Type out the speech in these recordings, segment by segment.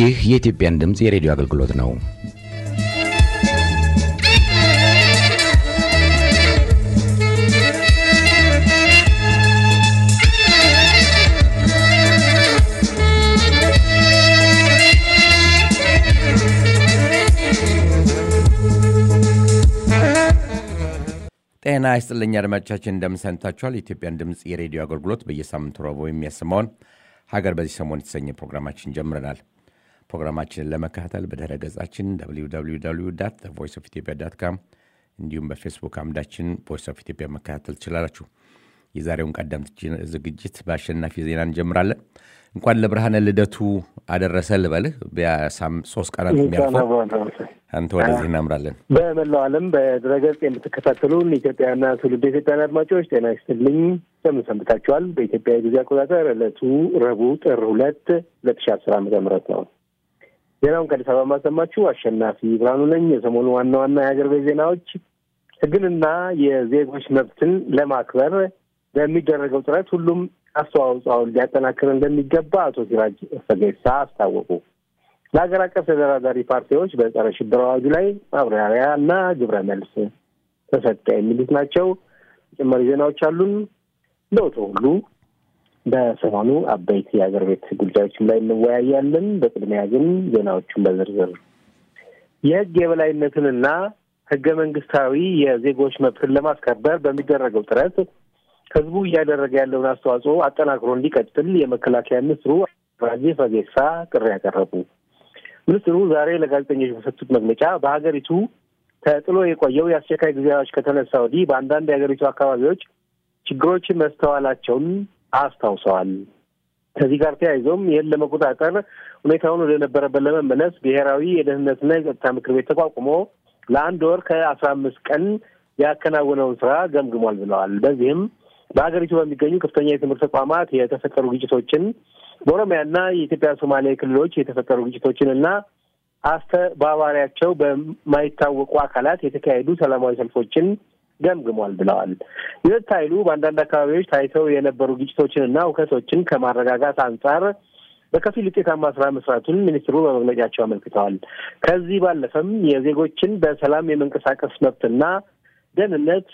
ይህ የኢትዮጵያን ድምጽ የሬዲዮ አገልግሎት ነው። ጤና ይስጥልኝ አድማጮቻችን እንደምን ሰንብታችኋል? የኢትዮጵያን ድምጽ የሬዲዮ አገልግሎት በየሳምንቱ ረቡዕ የሚያሰማውን ሀገር በዚህ ሰሞን የተሰኘ ፕሮግራማችን ጀምረናል። ፕሮግራማችንን ለመከታተል በድረ ገጻችን www.voiceofethiopia.com እንዲሁም በፌስቡክ አምዳችን ቮይስ ኦፍ ኢትዮጵያ መከታተል ትችላላችሁ። የዛሬውን ቀደምት ዝግጅት በአሸናፊ ዜና እንጀምራለን። እንኳን ለብርሃነ ልደቱ አደረሰ ልበልህ። በ3 ቀናት የሚያልፈው አንተ ወደዚህ እናምራለን። በመላው ዓለም በድረገጽ የምትከታተሉን ኢትዮጵያና ትውልደ ኢትዮጵያውያን አድማጮች ጤና ይስጥልኝ። እንደምን ሰንብታችኋል? በኢትዮጵያ የጊዜ አቆጣጠር ዕለቱ ረቡዕ ጥር 2 2010 ዓ.ም ነው። ዜናውን ከአዲስ አበባ ማሰማችሁ አሸናፊ ብርሃኑ ነኝ። የሰሞኑ ዋና ዋና የሀገር ቤት ዜናዎች ሕግንና የዜጎች መብትን ለማክበር በሚደረገው ጥረት ሁሉም አስተዋጽኦውን ሊያጠናክር እንደሚገባ አቶ ሲራጅ ፈጌሳ አስታወቁ። ለሀገር አቀፍ ተደራዳሪ ፓርቲዎች በጸረ ሽብር አዋጁ ላይ ማብራሪያና ግብረ መልስ ተሰጠ የሚሉት ናቸው። ተጨማሪ ዜናዎች አሉን። እንደወትሮው ሁሉ በሰሞኑ አበይት የሀገር ቤት ጉዳዮችም ላይ እንወያያለን። በቅድሚያ ግን ዜናዎቹን በዝርዝር የህግ የበላይነትንና ህገ መንግስታዊ የዜጎች መብትን ለማስከበር በሚደረገው ጥረት ህዝቡ እያደረገ ያለውን አስተዋጽኦ አጠናክሮ እንዲቀጥል የመከላከያ ሚኒስትሩ ሲራጅ ፈጌሳ ጥሪ ያቀረቡ። ሚኒስትሩ ዛሬ ለጋዜጠኞች በሰጡት መግለጫ በሀገሪቱ ተጥሎ የቆየው የአስቸኳይ ጊዜ አዋጅ ከተነሳ ወዲህ በአንዳንድ የሀገሪቱ አካባቢዎች ችግሮች መስተዋላቸውን አስታውሰዋል። ከዚህ ጋር ተያይዞም ይህን ለመቆጣጠር ሁኔታውን ወደ ነበረበት ለመመለስ ብሔራዊ የደህንነትና የጸጥታ ምክር ቤት ተቋቁሞ ለ1 ወር ከ15 ቀን ያከናወነውን ስራ ገምግሟል ብለዋል። በዚህም በሀገሪቱ በሚገኙ ከፍተኛ የትምህርት ተቋማት የተፈጠሩ ግጭቶችን፣ በኦሮሚያና የኢትዮጵያ ሶማሌ ክልሎች የተፈጠሩ ግጭቶችንና አስተባባሪያቸው በማይታወቁ አካላት የተካሄዱ ሰላማዊ ሰልፎችን ገምግሟል ብለዋል። የጸጥታ ኃይሉ በአንዳንድ አካባቢዎች ታይተው የነበሩ ግጭቶችንና ሁከቶችን ከማረጋጋት አንጻር በከፊል ውጤታማ ስራ መስራቱን ሚኒስትሩ በመግለጫቸው አመልክተዋል። ከዚህ ባለፈም የዜጎችን በሰላም የመንቀሳቀስ መብትና ደህንነት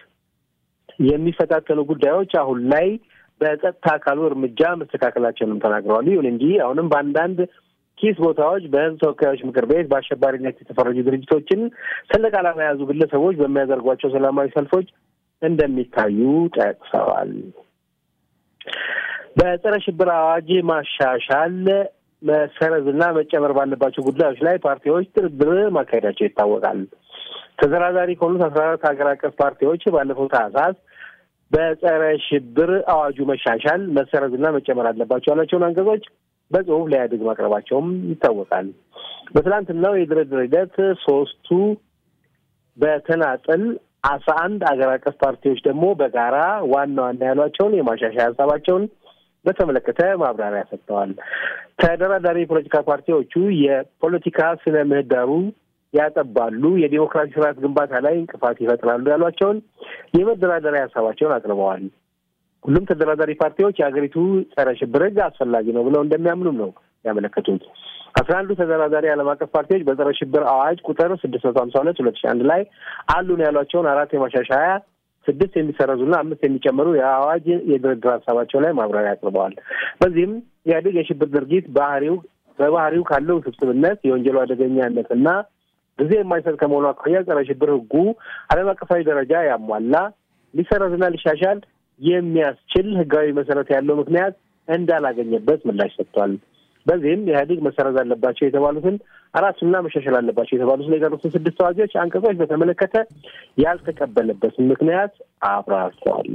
የሚፈታተኑ ጉዳዮች አሁን ላይ በጸጥታ አካሉ እርምጃ መስተካከላቸውንም ተናግረዋል። ይሁን እንጂ አሁንም በአንዳንድ ኪስ ቦታዎች በህዝብ ተወካዮች ምክር ቤት በአሸባሪነት የተፈረጁ ድርጅቶችን ሰንደቅ ዓላማ የያዙ ግለሰቦች በሚያደርጓቸው ሰላማዊ ሰልፎች እንደሚታዩ ጠቅሰዋል። በጸረ ሽብር አዋጅ ማሻሻል መሰረዝና መጨመር ባለባቸው ጉዳዮች ላይ ፓርቲዎች ድርድር ማካሄዳቸው ይታወቃል። ተደራዳሪ ከሆኑት 14 ሀገር አቀፍ ፓርቲዎች ባለፈው ታህሳስ በጸረ ሽብር አዋጁ መሻሻል መሰረዝና መጨመር አለባቸው ያላቸውን አንቀጾች በጽሁፍ ለኢህአዴግ ማቅረባቸውም ይታወቃል። በትናንትናው የድርድር ሂደት 3ቱ በተናጠል 11 ሀገር አቀፍ ፓርቲዎች ደግሞ በጋራ ዋና ዋና ያሏቸውን የማሻሻያ ሀሳባቸውን በተመለከተ ማብራሪያ ሰጥተዋል። ተደራዳሪ የፖለቲካ ፓርቲዎቹ የፖለቲካ ስነ ምህዳሩ ያጠባሉ፣ የዲሞክራሲ ስርዓት ግንባታ ላይ እንቅፋት ይፈጥራሉ ያሏቸውን የመደራደሪያ ሀሳባቸውን አቅርበዋል። ሁሉም ተደራዳሪ ፓርቲዎች የሀገሪቱ ጸረ ሽብር ህግ አስፈላጊ ነው ብለው እንደሚያምኑም ነው ያመለከቱት። 11 ተደራዳሪ ዓለም አቀፍ ፓርቲዎች በጸረ ሽብር አዋጅ ቁጥር 652/2001 ላይ አሉን ያሏቸውን 4 የማሻሻያ 6 የሚሰረዙና 5 የሚጨምሩ የአዋጅ የድርድር ሀሳባቸው ላይ ማብራሪያ አቅርበዋል። በዚህም ኢህአዴግ የሽብር ድርጊት በባህሪው ካለው ውስብስብነት፣ የወንጀሉ አደገኛነትና ጊዜ የማይሰጥ ከመሆኑ አኳያ ጸረ ሽብር ህጉ ዓለም አቀፋዊ ደረጃ ያሟላ ሊሰረዝና ሊሻሻል የሚያስችል ህጋዊ መሰረት ያለው ምክንያት እንዳላገኘበት ምላሽ ሰጥቷል። በዚህም ኢህአዴግ መሰረዝ አለባቸው የተባሉትን 4ና መሻሻል አለባቸው የተባሉትን የቀሩትን 6 አዋጆች አንቀጾች በተመለከተ ያልተቀበለበትን ምክንያት አብራርተዋል።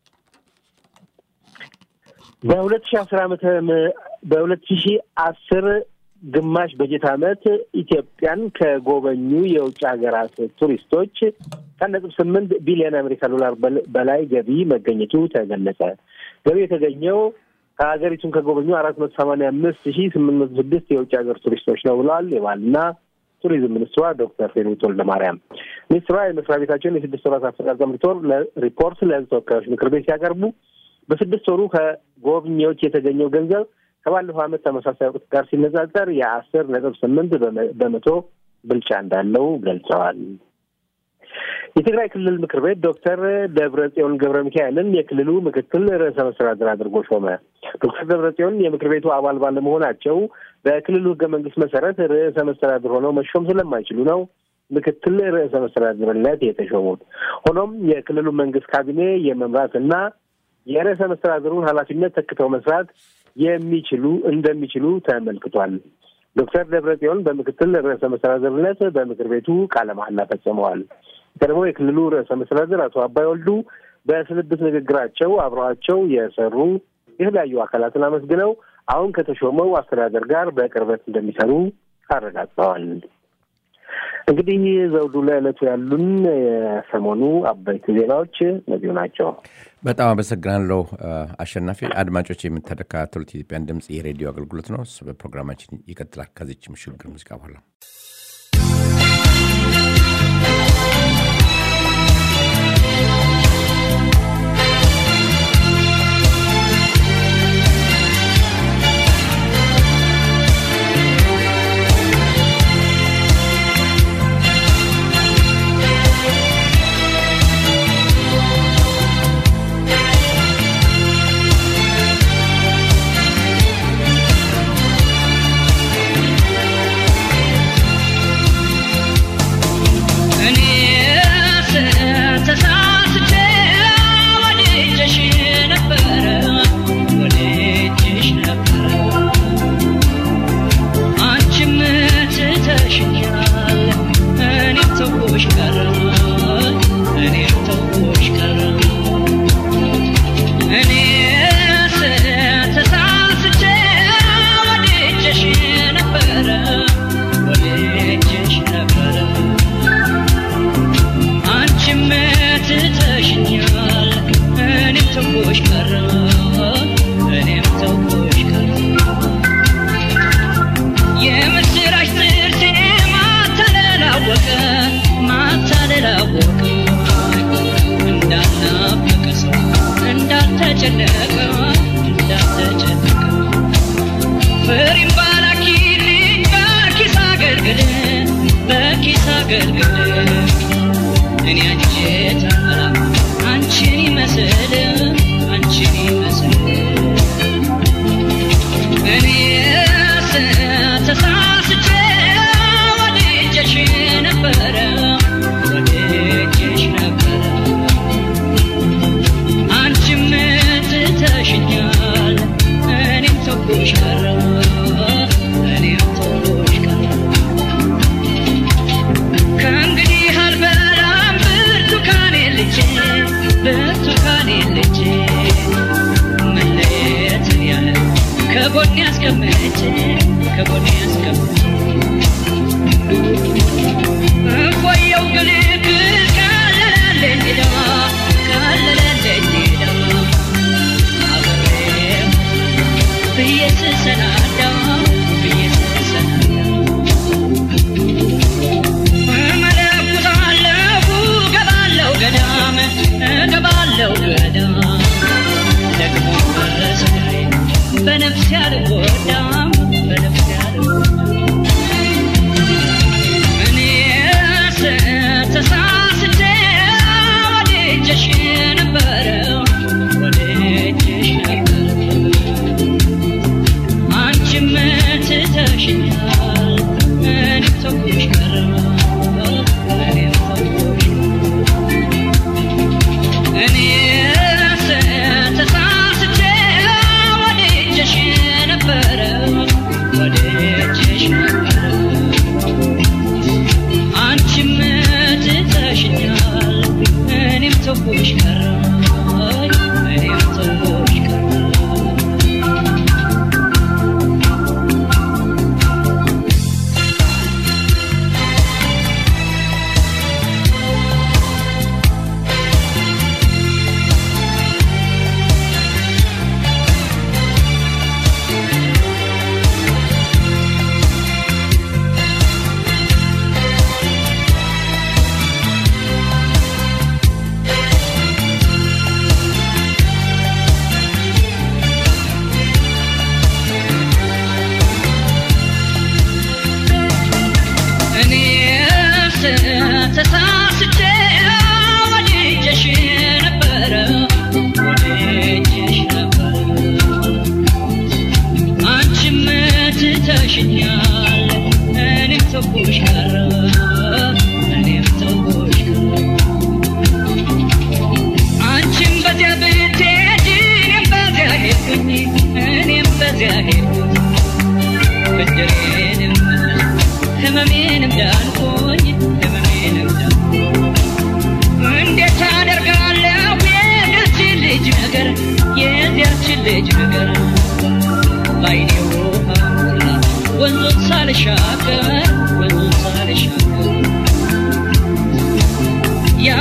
በ2010 ግማሽ በጀት ዓመት ኢትዮጵያን ከጎበኙ የውጭ ሀገራት ቱሪስቶች 1.8 ቢሊዮን አሜሪካ ዶላር በላይ ገቢ መገኘቱ ተገለጸ። ገቢ የተገኘው ሀገሪቱን ከጎበኙ 485,806 የውጭ ሀገር ቱሪስቶች ነው ብለዋል የባህልና ቱሪዝም ሚኒስትሯ ዶክተር ፌርዊት ወልደማርያም። ሚኒስትሯ የመስሪያ ቤታቸውን የ6 ወራት አፈጻጸም ሪፖርት ለህዝብ ተወካዮች ምክር ቤት ሲያቀርቡ በ6 ወሩ ከጎብኚዎች የተገኘው ገንዘብ ከባለፈው ዓመት ተመሳሳይ ወቅት ጋር ሲነጻጸር የ10.8 በመቶ ብልጫ እንዳለው ገልጸዋል። የትግራይ ክልል ምክር ቤት ዶክተር ደብረጽዮን ገብረሚካኤልን የክልሉ ምክትል ርዕሰ መስተዳድር አድርጎ ሾመ። ዶክተር ደብረጽዮን የምክር ቤቱ አባል ባለመሆናቸው በክልሉ ሕገ መንግስት መሰረት ርዕሰ መስተዳድር ሆነው መሾም ስለማይችሉ ነው ምክትል ርዕሰ መስተዳድርነት የተሾሙት። ሆኖም የክልሉ መንግስት ካቢኔ የመምራትና የርዕሰ መስተዳድሩን ኃላፊነት ተክተው መስራት እንደሚችሉ ተመልክቷል። ዶክተር ደብረጽዮን በምክትል ርዕሰ መስተዳድርነት በምክር ቤቱ ቃለ መሐላ ፈጽመዋል። ደግሞ የክልሉ ርዕሰ መስተዳድር አቶ አባይ ወልዱ በስንብት ንግግራቸው አብረዋቸው የሰሩ የተለያዩ አካላትን አመስግነው አሁን ከተሾመው አስተዳደር ጋር በቅርበት እንደሚሰሩ አረጋግጠዋል። እንግዲህ ዘውዱ ለዕለቱ ያሉን የሰሞኑ አበይት ዜናዎች እነዚህ ናቸው። በጣም አመሰግናለሁ አሸናፊ። አድማጮች የምትከታተሉት የኢትዮጵያን ድምጽ የሬዲዮ አገልግሎት ነው። በፕሮግራማችን ይቀጥላል ከዚህች ምሽግር ሙዚቃ በኋላ።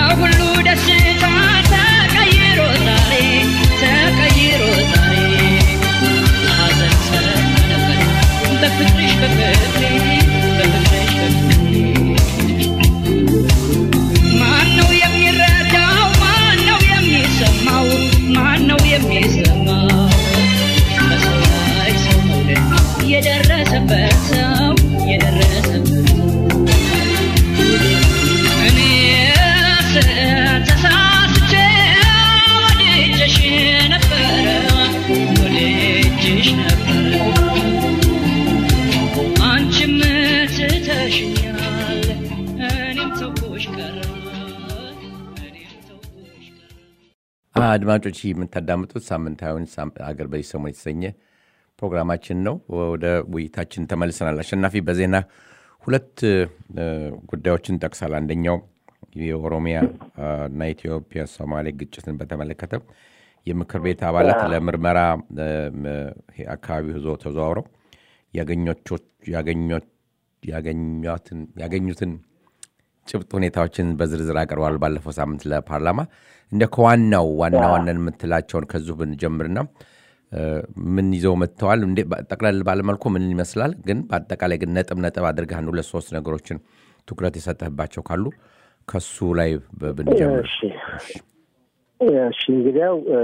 ያሁሉ ደስታ ተቀይሮ ዛሬ ሐዘን ሰነበት በፍቅርሽ ማነው የሚረዳው ማነው የሚሰማው በሰማይ ሰው መውደድ የደረሰበት ሰው እኔስ ተሳስቼ ወድጄሽ ነበር አንቺም ትተሽኛል እኔም ተውኩሽ ቀረ አድማጮች የምታዳምጡት ሳምንታዊውን አገር በዚህ ሰሞን የተሰኘ ፕሮግራማችን ነው። ወደ ውይይታችን ተመልሰናል። አሸናፊ በዜና ሁለት ጉዳዮችን ጠቅሳል። አንደኛው የኦሮሚያ እና ኢትዮጵያ ሶማሌ ግጭትን በተመለከተ የምክር ቤት አባላት ለምርመራ አካባቢው ተዘዋውረው ያገኙትን ጭብጥ ሁኔታዎችን በዝርዝር አቀርበዋል። ባለፈው ሳምንት ለፓርላማ እንደ ከዋናው ዋናን የምትላቸውን ከዚሁ ብንጀምርና ምን ይዘው መጥተዋል እንዴ ጠቅላላ ባለመልኩ ምን ይመስላል ግን በአጠቃላይ ግን ነጥብ አድርገህ አንዱ ለሶስት ነገሮችን ትኩረት የሰጠህባቸው ካሉ ከሱ ላይ ብንጀምር። እሺ እንግዲህ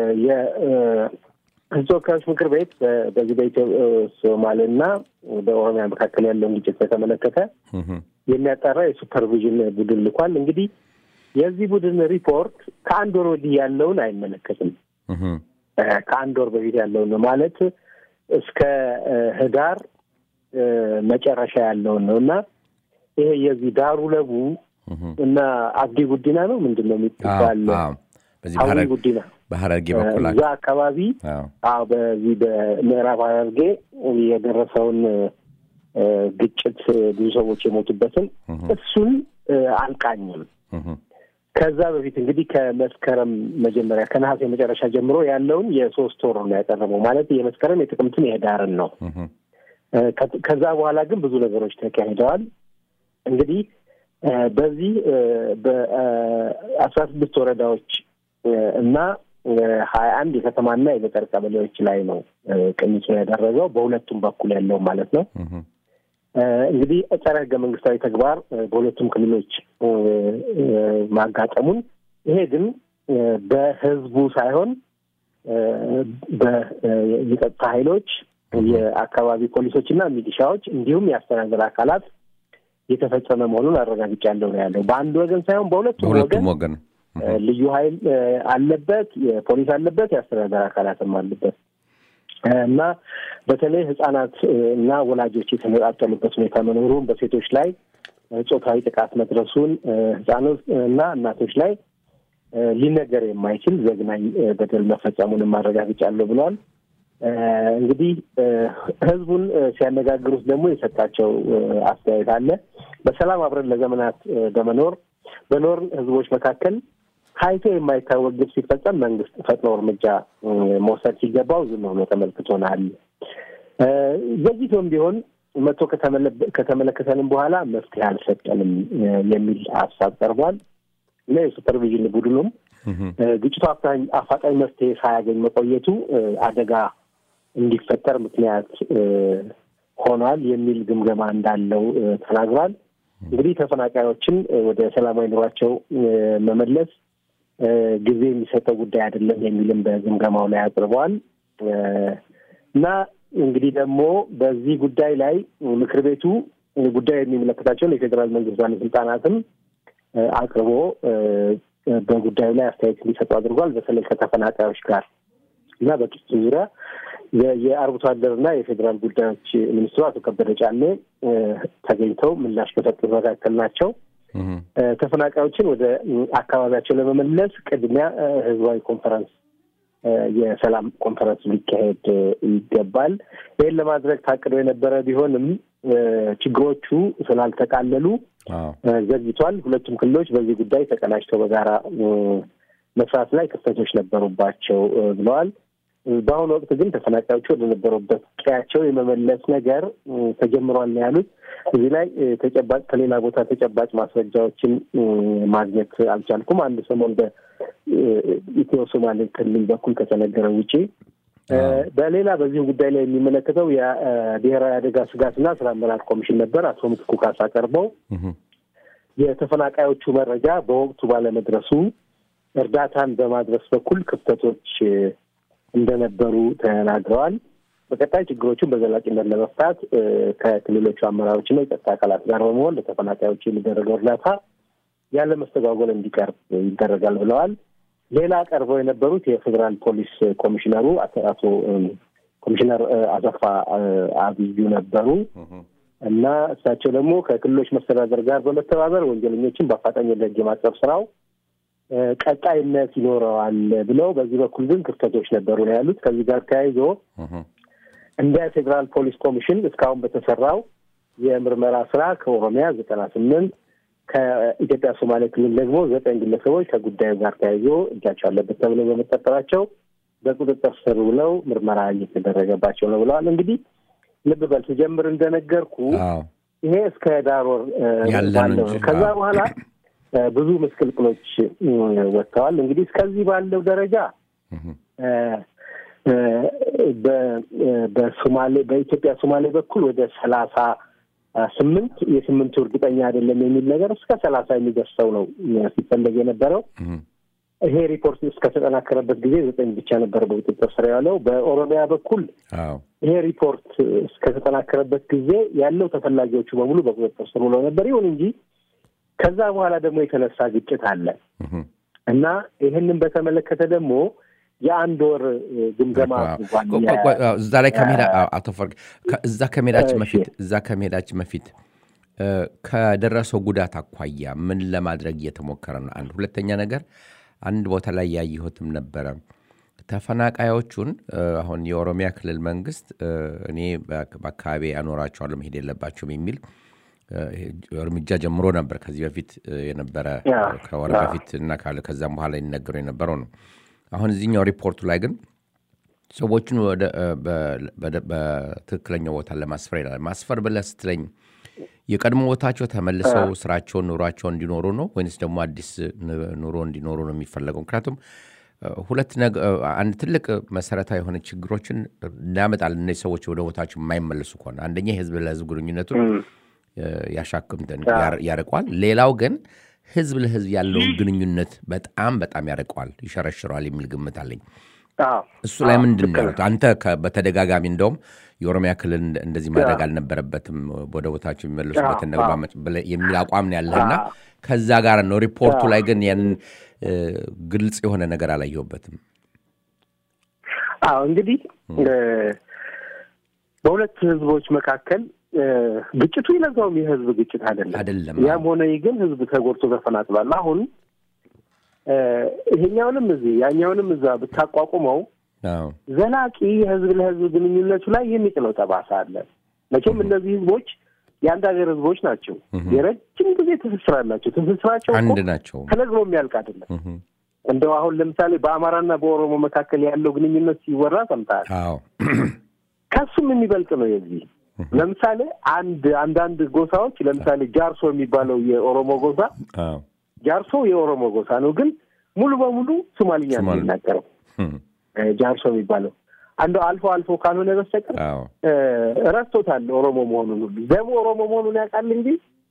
የህዝብ ምክር ቤት በዚህ በኢትዮጵያ ሶማሌና በኦሮሚያ መካከል ያለውን ግጭት በተመለከተ የሚያጣራ የሱፐርቪዥን ቡድን ልኳል። እንግዲህ የዚህ ቡድን ሪፖርት ከአንድ ወር ወዲህ ያለውን አይመለከትም። ከአንድ ወር በፊት ያለውን ማለት እስከ ህዳር መጨረሻ ያለውን ነውና ይሄ የዚህ ዳሩ ለቡ እና አብዲ ጉዲና ነው ምንድነው የሚባል በዚህ በሐረርጌ በኩል እዛ አካባቢ በዚህ በምዕራብ ሐረርጌ የደረሰውን ግጭት ብዙ ሰዎች የሞቱበትን እሱን አልቃኝም። ከዛ በፊት እንግዲህ ከመስከረም መጀመሪያ ከነሐሴ መጨረሻ ጀምሮ ያለውን የሶስት ወር ነው ያቀረበው ማለት የመስከረም የጥቅምትን የህዳርን ነው። ከዛ በኋላ ግን ብዙ ነገሮች ተካሂደዋል። እንግዲህ በዚህ በ16 ወረዳዎች እና 21 የከተማና የገጠር ቀበሌዎች ላይ ነው ቅኝት ያደረገው በሁለቱም በኩል ያለው ማለት ነው። እንግዲህ ጸረ ህገ መንግስታዊ ተግባር በሁለቱም ክልሎች ማጋጠሙን ይሄ ግን በህዝቡ ሳይሆን በየጸጥታ ኃይሎች የአካባቢ ፖሊሶችና ሚሊሻዎች እንዲሁም የአስተዳደር አካላት የተፈጸመ መሆኑን አረጋግጫለሁ ነው ያለው። በአንድ ወገን ሳይሆን በሁለቱም ወገን ልዩ ኃይል አለበት፣ የፖሊስ አለበት፣ የአስተዳደር አካላትም አለበት እና በተለይ ህፃናት እና ወላጆች የተነጣጠሉበት ሁኔታ መኖሩን በሴቶች ላይ ጾታዊ ጥቃት መድረሱን ህፃናት እና እናቶች ላይ ሊነገር የማይችል ዘግናኝ በደል መፈጸሙን ማረጋግጫለሁ ብለዋል። እንግዲህ ህዝቡን ሲያነጋግሩት ደግሞ የሰጣቸው አስተያየት አለ። በሰላም አብረን ለዘመናት በኖር ህዝቦች መካከል ታይቶ የማይታወቅ ግፍ ሲፈጸም መንግስት ፈጥኖ እርምጃ መውሰድ ሲገባው ዝም ብሎ ተመልክቶናል። ዘግይቶም ቢሆን መጥቶ ከተመለከተንም በኋላ መፍትሄ አልሰጠንም የሚል ሀሳብ ቀርቧል። ለሱፐርቪዥን ቡድኑም ግጭቱ አፋጣኝ መፍትሄ ሳያገኝ መቆየቱ አደጋ እንዲፈጠር ምክንያት ሆኗል የሚል ግምገማ እንዳለው ተናግሯል። እንግዲህ ተፈናቃዮችን ወደ ሰላማዊ ኑሯቸው መመለስ ጊዜ የሚሰጠው ጉዳይ አይደለም የሚልም በግምገማው ላይ አቅርበዋል እና እንግዲህ ደግሞ በዚህ ጉዳይ ላይ ምክር ቤቱ ጉዳይ የሚመለከታቸውን የፌዴራል መንግስት ባለስልጣናትም አቅርቦ በጉዳዩ ላይ አስተያየት እንዲሰጡ አድርጓል። በተለይ ከተፈናቃዮች ጋር እና በግጭቱ ዙሪያ የአርብቶ አደርና የፌዴራል ጉዳዮች ሚኒስትሩ አቶ ከበደ ጫኔ ተገኝተው ምላሽ ከሰጡት መካከል ናቸው። ተፈናቃዮችን ወደ አካባቢያቸው ለመመለስ ቅድሚያ ህዝባዊ ኮንፈረንስ የሰላም ኮንፈረንስ ሊካሄድ ይገባል። ይህን ለማድረግ ታቅዶ የነበረ ቢሆንም ችግሮቹ ስላልተቃለሉ ዘግይቷል። ሁለቱም ክልሎች በዚህ ጉዳይ ተቀናጅተው በጋራ መስራት ላይ ክፍተቶች ነበሩባቸው ብለዋል። በአሁኑ ወቅት ግን ተፈናቃዮቹ ወደ ነበሩበት ቀያቸው የመመለስ ነገር ተጀምሯል ነው ያሉት። እዚህ ላይ ተጨባጭ ከሌላ ቦታ ተጨባጭ ማስረጃዎችን ማግኘት አልቻልኩም። አንድ ሰሞን በኢትዮ ሶማሌ ክልል በኩል ከተነገረ ውጪ በሌላ በዚህ ጉዳይ ላይ የሚመለከተው የብሔራዊ አደጋ ስጋትና ስራ አመራር ኮሚሽን ነበር። አቶ ምትኩ ካሳ ቀርበው የተፈናቃዮቹ መረጃ በወቅቱ ባለመድረሱ እርዳታን በማድረስ በኩል ክፍተቶች እንደነበሩ ተናግረዋል። በቀጣይ ችግሮቹን በዘላቂነት ለመፍታት ከክልሎቹ አመራሮችና የጸጥታ አካላት ጋር በመሆን ለተፈናቃዮች የሚደረገው እርዳታ ያለ መስተጓጎል እንዲቀርብ ይደረጋል ብለዋል። ሌላ ቀርበው የነበሩት የፌዴራል ፖሊስ ኮሚሽነሩ አቶ ኮሚሽነር አሰፋ አብዩ ነበሩ እና እሳቸው ደግሞ ከክልሎች መስተዳደር ጋር በመተባበር ወንጀለኞችን በአፋጣኝ ወደ ሕግ የማቅረብ ስራው ቀጣይነት ይኖረዋል ብለው በዚህ በኩል ግን ክፍተቶች ነበሩ ነው ያሉት። ከዚህ ጋር ተያይዞ እንደ ፌዴራል ፖሊስ ኮሚሽን እስካሁን በተሰራው የምርመራ ስራ ከኦሮሚያ 98 ከኢትዮጵያ ሶማሌ ክልል ደግሞ 9 ግለሰቦች ከጉዳዩ ጋር ተያይዞ እጃቸው አለበት ተብለው በመጠርጠራቸው በቁጥጥር ስር ውለው ምርመራ እየተደረገባቸው ነው ብለዋል። እንግዲህ ልብ በል ስጀምር እንደነገርኩ ይሄ እስከ ዳር ወር ባለው ከዛ በኋላ ብዙ ምስቅልቅሎች ወጥተዋል። እንግዲህ እስከዚህ ባለው ደረጃ በኢትዮጵያ ሶማሌ በኩል ወደ 38 የስምንቱ እርግጠኛ አይደለም የሚል ነገር እስከ 30 የሚደርሰው ነው ሲፈለግ የነበረው። ይሄ ሪፖርት እስከተጠናከረበት ጊዜ 9 ብቻ ነበር በቁጥጥር ስር ያለው። በኦሮሚያ በኩል ይሄ ሪፖርት እስከተጠናከረበት ጊዜ ያለው ተፈላጊዎቹ በሙሉ በቁጥጥር ስር ውለው ነበር። ይሁን እንጂ ከዛ በኋላ ደግሞ የተነሳ ግጭት አለ እና ይህንን በተመለከተ ደግሞ የአንድ ወር ግምገማ እዛ ላይ ከመሄዳ አቶ ፈርግ እዛ ከመሄዳችን በፊት ከደረሰው ጉዳት አኳያ ምን ለማድረግ እየተሞከረ ነው? አንድ ሁለተኛ ነገር አንድ ቦታ ላይ ያየሁትም ነበረ ተፈናቃዮቹን አሁን የኦሮሚያ ክልል መንግስት እኔ በአካባቢ ያኖራቸዋለሁ መሄድ የለባቸውም የሚል እርምጃ ጀምሮ ነበር። ከዚህ በፊት የነበረ ከወር በፊት እና ከዛም በኋላ ይነገረው የነበረው ነው። አሁን እዚህኛው ሪፖርቱ ላይ ግን ሰዎችን ወደ በትክክለኛው ቦታ ለማስፈር ይላል። ማስፈር ብለህ ስትለኝ የቀድሞ ቦታቸው ተመልሰው ስራቸውን ኑሯቸውን እንዲኖሩ ነው ወይንስ ደግሞ አዲስ ኑሮ እንዲኖሩ ነው የሚፈለገው? ምክንያቱም አንድ ትልቅ መሰረታዊ የሆነ ችግሮችን እናመጣል እነዚህ ሰዎች ወደ ቦታቸው የማይመለሱ ከሆነ አንደኛ የህዝብ ለህዝብ ግንኙነቱን ያርቀዋል። ሌላው ግን ህዝብ ለህዝብ ያለውን ግንኙነት በጣም ያርቀዋል፣ ይሸረሽረዋል የሚል ግምት አለኝ። እሱ ላይ ምንድን ነው አንተ በተደጋጋሚ እንደውም የኦሮሚያ ክልል እንደዚህ ማድረግ አልነበረበትም ወደ ቦታቸው የሚመለሱበትን ነገር የሚል አቋም ነው ያለህና ከዛ ጋር ነው ሪፖርቱ ላይ ግን ያንን ግልጽ የሆነ ነገር አላየሁበትም። እንግዲህ በሁለት ህዝቦች መካከል ግጭቱ ይለዛውም የህዝብ ግጭት አይደለም። ያም ሆነ ግን ህዝብ ተጎድቶ ተፈናቅሏል። አሁን ይሄኛውንም እዚህ ያኛውንም እዛ ብታቋቁመው ዘላቂ የህዝብ ለህዝብ ግንኙነቱ ላይ የሚጥለው ጠባሳ አለ። መቼም እነዚህ ህዝቦች የአንድ ሀገር ህዝቦች ናቸው። የረጅም ጊዜ ትስስር አላቸው። ትስስራቸው አንድ ናቸው። ተነግሮ የሚያልቅ አይደለም። እንደው አሁን ለምሳሌ በአማራና በኦሮሞ መካከል ያለው ግንኙነት ሲወራ ሰምተሃል? ከሱም የሚበልጥ ነው የዚህ። ለምሳሌ አንዳንድ ጎሳዎች ለምሳሌ ጃርሶ የሚባለው የኦሮሞ ጎሳ ጃርሶ የኦሮሞ ጎሳ ነው፣ ግን ሙሉ በሙሉ ሶማሊኛ ነው የሚናገረው። ጃርሶ የሚባለው አንዱ አልፎ ካልሆነ በስተቀር ረስቶታል ኦሮሞ መሆኑን። ሁሉ ደግሞ ኦሮሞ መሆኑን ያውቃል እንጂ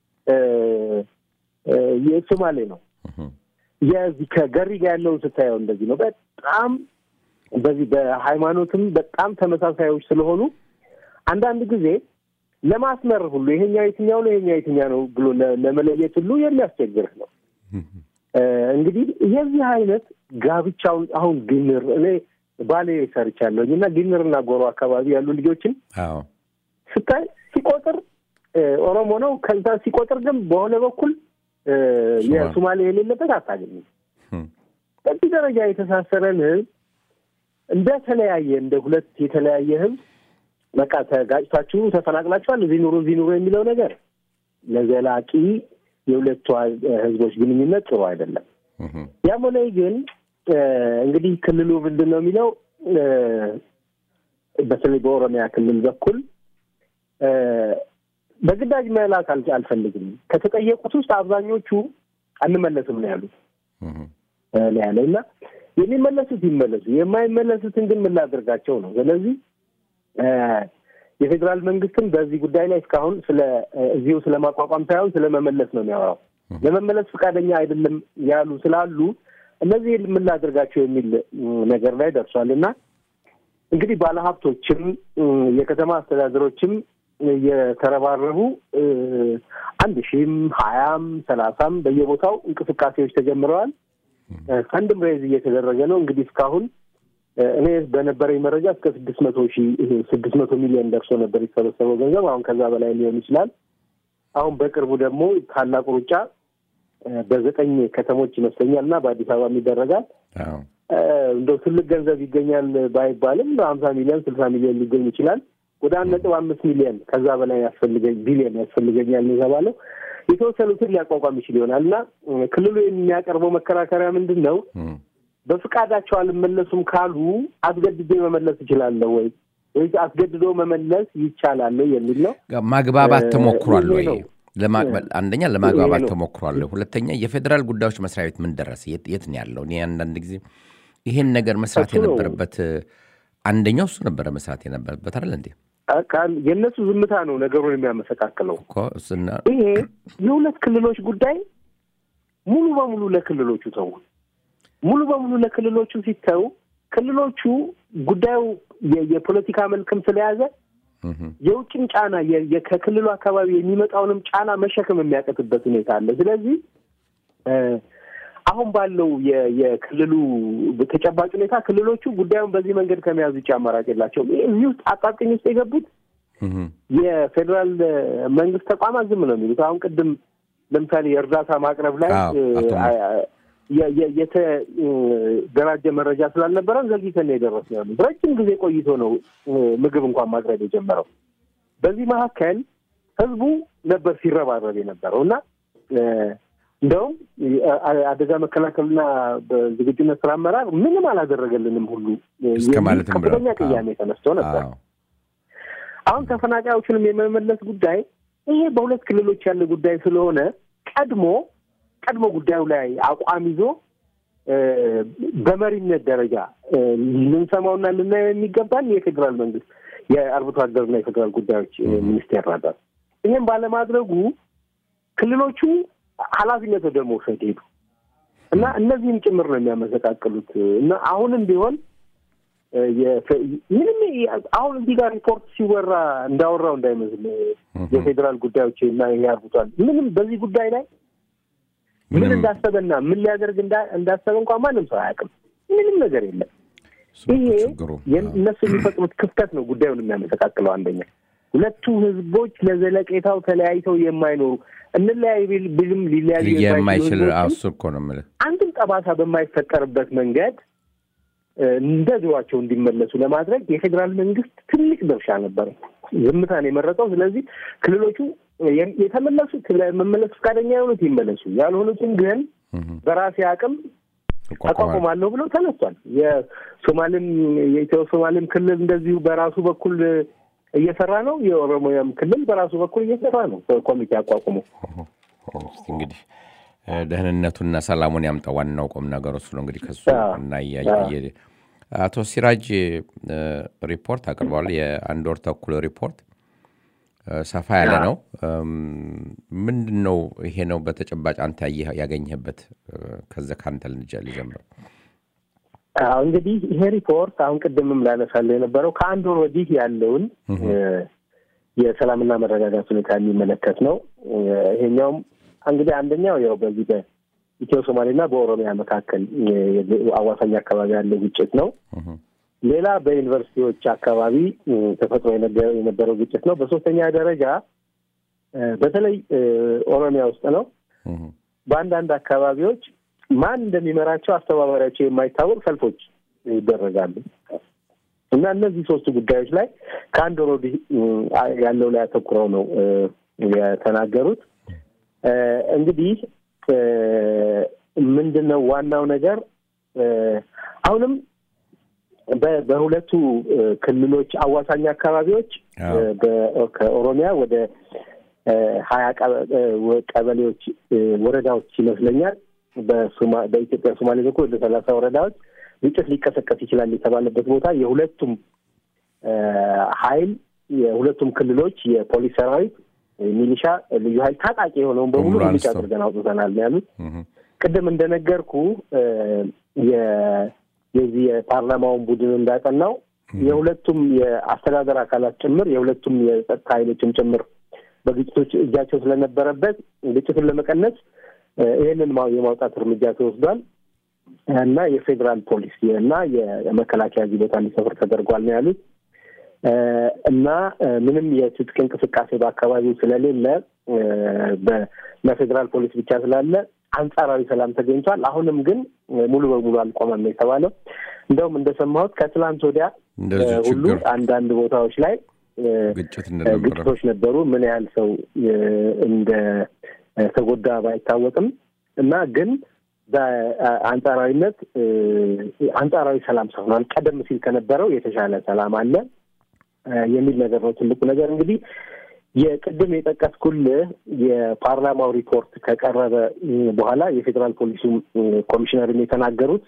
የሶማሌ ነው። የዚህ ከገሪ ጋር ያለውን ስታየው እንደዚህ ነው። በጣም በዚህ በሃይማኖትም በጣም ተመሳሳዮች ስለሆኑ አንዳንድ ጊዜ ለማስመር ሁሉ ይሄኛው የትኛው ነው ይሄኛው የትኛው ነው ብሎ ለመለየት ሁሉ የሚያስቸግር ነው። እንግዲህ የዚህ አይነት ጋብቻውን አሁን ግንር እኔ ባሌ ሰርቻለሁ እና ግንርና ጎሮ አካባቢ ያሉ ልጆችን ስታይ ሲቆጥር ኦሮሞ ነው፣ ከዛ ሲቆጥር ግን በሆነ በኩል የሶማሌ የሌለበት አታገኝም። በዚህ ደረጃ የተሳሰረን እንደተለያየ እንደ ሁለት የተለያየ ህዝብ በቃ ተጋጭታችሁ ተፈናቅላችኋል እዚህ ኑሮ የሚለው ነገር ለዘላቂ የሁለቱ ህዝቦች ግንኙነት ጥሩ አይደለም። ያም ሆነ ግን እንግዲህ ክልሉ ምንድነው የሚለው በተለይ በኦሮሚያ ክልል በኩል በግዳጅ መላክ አልፈልግም ከተጠየቁት ውስጥ አብዛኞቹ አንመለስም ነው ያሉት ያለና የሚመለሱት ይመለሱ የማይመለሱትን ግን ምን ላድርጋቸው ነው። ስለዚህ የፌደራል መንግስትም በዚህ ጉዳይ ላይ እስካሁን እዚሁ ስለማቋቋም ሳይሆን ስለመመለስ ነው የሚያወራው። ለመመለስ ፈቃደኛ አይደለም ያሉ ስላሉ እነዚህ ምን ላድርጋቸው የሚል ነገር ላይ ደርሷልና እንግዲህ ባለሀብቶችም የከተማ አስተዳደሮችም የተረባረቡ 1000ም 20ም 30ም በየቦታው እንቅስቃሴዎች ተጀምረዋል። ፈንድም ሬዝ እየተደረገ ነው። እንግዲህ እስካሁን እኔ በነበረኝ መረጃ እስከ 600 ሚሊዮን ደርሶ ነበር የተሰበሰበው ገንዘብ። አሁን ከዛ በላይ ሊሆን ይችላል። አሁን በቅርቡ ደግሞ ታላቁ ሩጫ በ9 ከተሞች ይመስለኛልና በአዲስ አበባ ይደረጋል። እንደው ትልቅ ገንዘብ ይገኛል ባይባልም 50 ሚሊዮን 60 ሚሊዮን ሊገኝ ይችላል። ወደ 1.5 ሚሊዮን ከዛ በላይ ቢሊዮን ያስፈልገኛል የተባለው የተወሰኑትን ሊያቋቋም ይችል ይሆናልና ክልሉ የሚያቀርበው መከራከሪያ ምንድን ነው? በፍቃዳቸው አልመለሱም ካሉ አስገድዶ መመለስ ይችላል ወይ አስገድዶ መመለስ ይቻላል የሚል ነው። ማግባባት ተሞክሯል ወይ? አንደኛ ለማግባባት ተሞክሯል። ሁለተኛ የፌደራል ጉዳዮች መስሪያ ቤት ምን ደረሰ? የት ነው ያለው? እኔ አንዳንድ ጊዜ ይሄን ነገር መስራት የነበረበት አንደኛው እሱ ነበረ መስራት የነበረበት አይደል እንዴ? የነሱ ዝምታ ነው ነገሩን የሚያመሰቃቅለው እኮ እሱና ይሄ የሁለት ክልሎች ጉዳይ ሙሉ በሙሉ ለክልሎቹ ተው። ሙሉ በሙሉ ለክልሎቹ ሲተው ክልሎቹ ጉዳዩ የፖለቲካ መልክም ስለያዘ የውጭም ጫና ከክልሉ አካባቢ የሚመጣውንም ጫና መሸከም የሚያቀትበት ሁኔታ አለ። ስለዚህ አሁን ባለው የክልሉ ተጨባጭ ሁኔታ ክልሎቹ ጉዳዩን በዚህ መንገድ ከመያዝ ውጭ አማራጭ የላቸውም። እዚህ ውስጥ አጣብቂኝ ውስጥ የገቡት የፌደራል መንግስት ተቋማት ዝም ነው የሚሉት። አሁን ቅድም ለምሳሌ የእርዳታ ማቅረብ ላይ የተደራጀ መረጃ ስላልነበረን ዘግይተን የደረስነው ያሉት ረጅም ጊዜ ቆይቶ ነው ምግብ እንኳን ማቅረብ የጀመረው። በዚህ መካከል ህዝቡ ነበር ሲረባረብ የነበረውና እንደውም አደጋ መከላከልና በዝግጁነት ስራ አመራር ምንም አላደረገልንም ሁሉ ከፍተኛ ቅያሜ ተነስቶ ነበር። አሁን ተፈናቃዮችንም የመመለስ ጉዳይ ይሄ በሁለት ክልሎች ያለ ጉዳይ ስለሆነ ቀድሞ ጉዳዩ ላይ አቋም ይዞ በመሪነት ደረጃ ልንሰማውና ልናየው የሚገባን የፌደራል መንግስት የአርብቶ አደርና የፌደራል ጉዳዮች ሚኒስቴር ነበር። ይሄን ባለማድረጉ ክልሎቹ ኃላፊነት ወደ መውሰድ ሄዱ እና እነዚህም ጭምር ነው የሚያመሰቃቅሉት እና አሁንም ቢሆን ምንም አሁን እዚህ ጋር ሪፖርት ሲወራ እንዳወራው እንዳይመስል የፌደራል ጉዳዮች እና ያርቡታል ምንም በዚህ ጉዳይ ላይ ምን እንዳሰበና ምን ሊያደርግ እንዳሰበ እንኳን ማንም ሰው አያውቅም። ምንም ነገር የለም። ይሄ የነሱ የሚፈጥሩት ክፍተት ነው ጉዳዩን የሚያመሰቃቅለው። አንደኛ ሁለቱ ህዝቦች ለዘለቄታው ተለያይተው የማይኖሩ እንለያይ ቢልም ሊለያዩ የማይችል አሱር ነው ማለት አንድም ጠባሳ በማይፈጠርበት መንገድ እንደዚያቸው እንዲመለሱ ለማድረግ የፌደራል መንግስት ትልቅ ድርሻ ነበር ዝምታን የመረጠው። ስለዚህ ክልሎቹ የተመለሱት ለመመለስ ፈቃደኛ የሆኑት ይመለሱ፣ ያልሆኑትም ግን በራሴ አቅም አቋቁማለሁ ብለው ተነስቷል። የኢትዮ ሶማሌም ክልል እንደዚሁ በራሱ በኩል እየሰራ ነው። የኦሮሚያም ክልል በራሱ በኩል እየሰራ ነው። ኮሚቴ አቋቁሞ እንግዲህ ደህንነቱና ሰላሙን ያምጣ። ዋናው ቆም ነገር እሱ ነው። እንግዲህ ከሱ እና አቶ ሲራጅ ሪፖርት አቅርበዋል። የአንድ ወር ተኩል ሪፖርት ሰፋ ያለ ነው። ምንድነው ይሄ ነው በተጨባጭ አንተ ያገኘህበት? ከዛ ካንተ ልጀምር። እንግዲህ ይሄ ሪፖርት አሁን ቅድምም ላነሳለሁ የነበረው ከአንድ ወር ወዲህ ያለውን የሰላምና መረጋጋት ሁኔታ የሚመለከት ነው። ይሄኛውም እንግዲህ አንደኛው ያው በዚህ በኢትዮ ሶማሌና በኦሮሚያ መካከል አዋሳኝ አካባቢ ያለው ግጭት ነው። ሌላ በዩኒቨርሲቲዎች አካባቢ ተፈጥሮ የነበረው ግጭት ነው። በሶስተኛ ደረጃ በተለይ ኦሮሚያ ውስጥ ነው። በአንዳንድ አካባቢዎች ማን እንደሚመራቸው አስተባባሪያቸው የማይታወቅ ሰልፎች ይደረጋሉ እና እነዚህ ሶስቱ ጉዳዮች ላይ ከአንድ ወር ወዲህ ያለው ላይ አተኩረው ነው የተናገሩት። እንግዲህ ምንድነው ዋናው ነገር አሁንም በሁለቱ ክልሎች አዋሳኝ አካባቢዎች ከኦሮሚያ ወደ 20 ቀበሌዎች ወረዳዎች ይመስለኛል በኢትዮጵያ ሶማሌ በኩል ወደ 30 ወረዳዎች ግጭት ሊቀሰቀስ ይችላል የተባለበት ቦታ የሁለቱም ኃይል የሁለቱም ክልሎች የፖሊስ ሰራዊት ሚሊሻ ልዩ ኃይል ታጣቂ የሆነውን በሙሉ ሚሊሻ አድርገን አውጥተናል ያሉት ቅድም እንደነገርኩ የዚህ የፓርላማውን ቡድን እንዳጠናው የሁለቱም የአስተዳደር አካላት ጭምር የሁለቱም የጸጥታ ኃይሎችም ጭምር በግጭቶች እጃቸው ስለነበረበት ግጭቱን ለመቀነስ ይሄንን የማውጣት እርምጃ ተወስዷል እና የፌደራል ፖሊስ እና የመከላከያ ዚህ ቦታ እንዲሰፍር ተደርጓል ነው ያሉት እና ምንም የትጥቅ እንቅስቃሴ በአካባቢው ስለሌለ በፌደራል ፖሊስ ብቻ ስላለ አንጻራዊ ሰላም ተገኝቷል አሁንም ግን ሙሉ በሙሉ አልቆመም የተባለው እንደውም እንደሰማሁት ከትላንት ወዲያ ሁሉ አንዳንድ ቦታዎች ላይ ግጭቶች ነበሩ ምን ያህል ሰው እንደ ተጎዳ ባይታወቅም እና ግን በአንጻራዊነት አንጻራዊ ሰላም ሰፍኗል ቀደም ሲል ከነበረው የተሻለ ሰላም አለ የሚል ነገር ነው ትልቁ ነገር እንግዲህ የቅድም የጠቀስኩልህ የፓርላማው ሪፖርት ከቀረበ በኋላ የፌደራል ፖሊሱ ኮሚሽነር የተናገሩት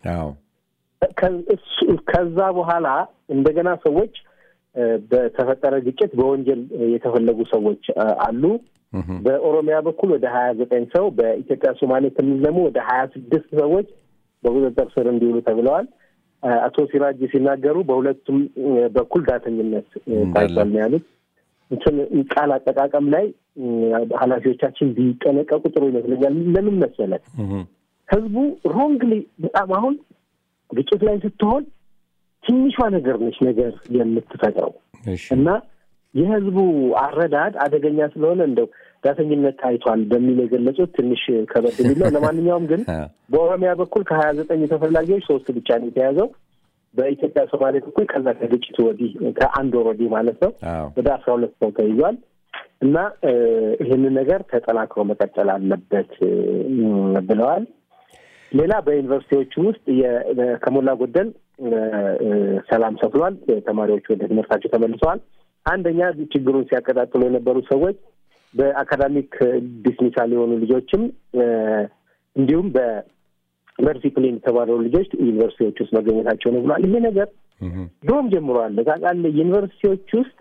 ከዛ በኋላ እንደገና ሰዎች በተፈጠረ ግጭት በወንጀል የተፈለጉ ሰዎች አሉ በኦሮሚያ በኩል ወደ 29 ሰው በኢትዮጵያ ሶማሌ ክልል ደግሞ ወደ 26 ሰዎች በቁጥጥር ስር እንዲውሉ ተብለዋል አቶ ሲራጅ ሲናገሩ በሁለቱም በኩል ዳተኝነት ታይቷል ነው ያሉት ቃል አጠቃቀም ላይ ኃላፊዎቻችን ቢጠነቀቁ ጥሩ ይመስለኛል ለምን መሰለህ ህዝቡ ሮንግሊ በጣም አሁን ግጭት ላይ ስትሆን ትንሿ ነገር ነች ነገር የምትፈጥረው እና የህዝቡ አረዳድ አደገኛ ስለሆነ እንደው ዳተኝነት ታይቷል በሚል የገለጹት ትንሽ ከበድ የሚለው ለማንኛውም ግን በኦሮሚያ በኩል ከ29 ተፈላጊዎች 3 ብቻ ነው የተያዘው በኢትዮጵያ ሶማሌ በኩል ከዛ ከግጭቱ ወዲህ ከአንድ ወር ወዲህ ማለት ነው ወደ 12 ሰው ተይዟል እና ይህንን ነገር ተጠናክሮ መቀጠል አለበት ብለዋል ሌላ በዩኒቨርሲቲዎች ውስጥ ከሞላ ጎደል ሰላም ሰፍኗል ተማሪዎች ወደ ትምህርታቸው ተመልሰዋል አንደኛ ችግሩን ሲያቀጣጥሉ የነበሩ ሰዎች በአካዳሚክ ዲስሚሳል የሆኑ ልጆችም እንዲሁም በዲሲፕሊን የተባለው ልጆች ዩኒቨርሲቲዎች ውስጥ መገኘታቸው ነው ብሏል ይሄ ነገር ድሮም ጀምሯል ታውቃለህ ዩኒቨርሲቲዎች ውስጥ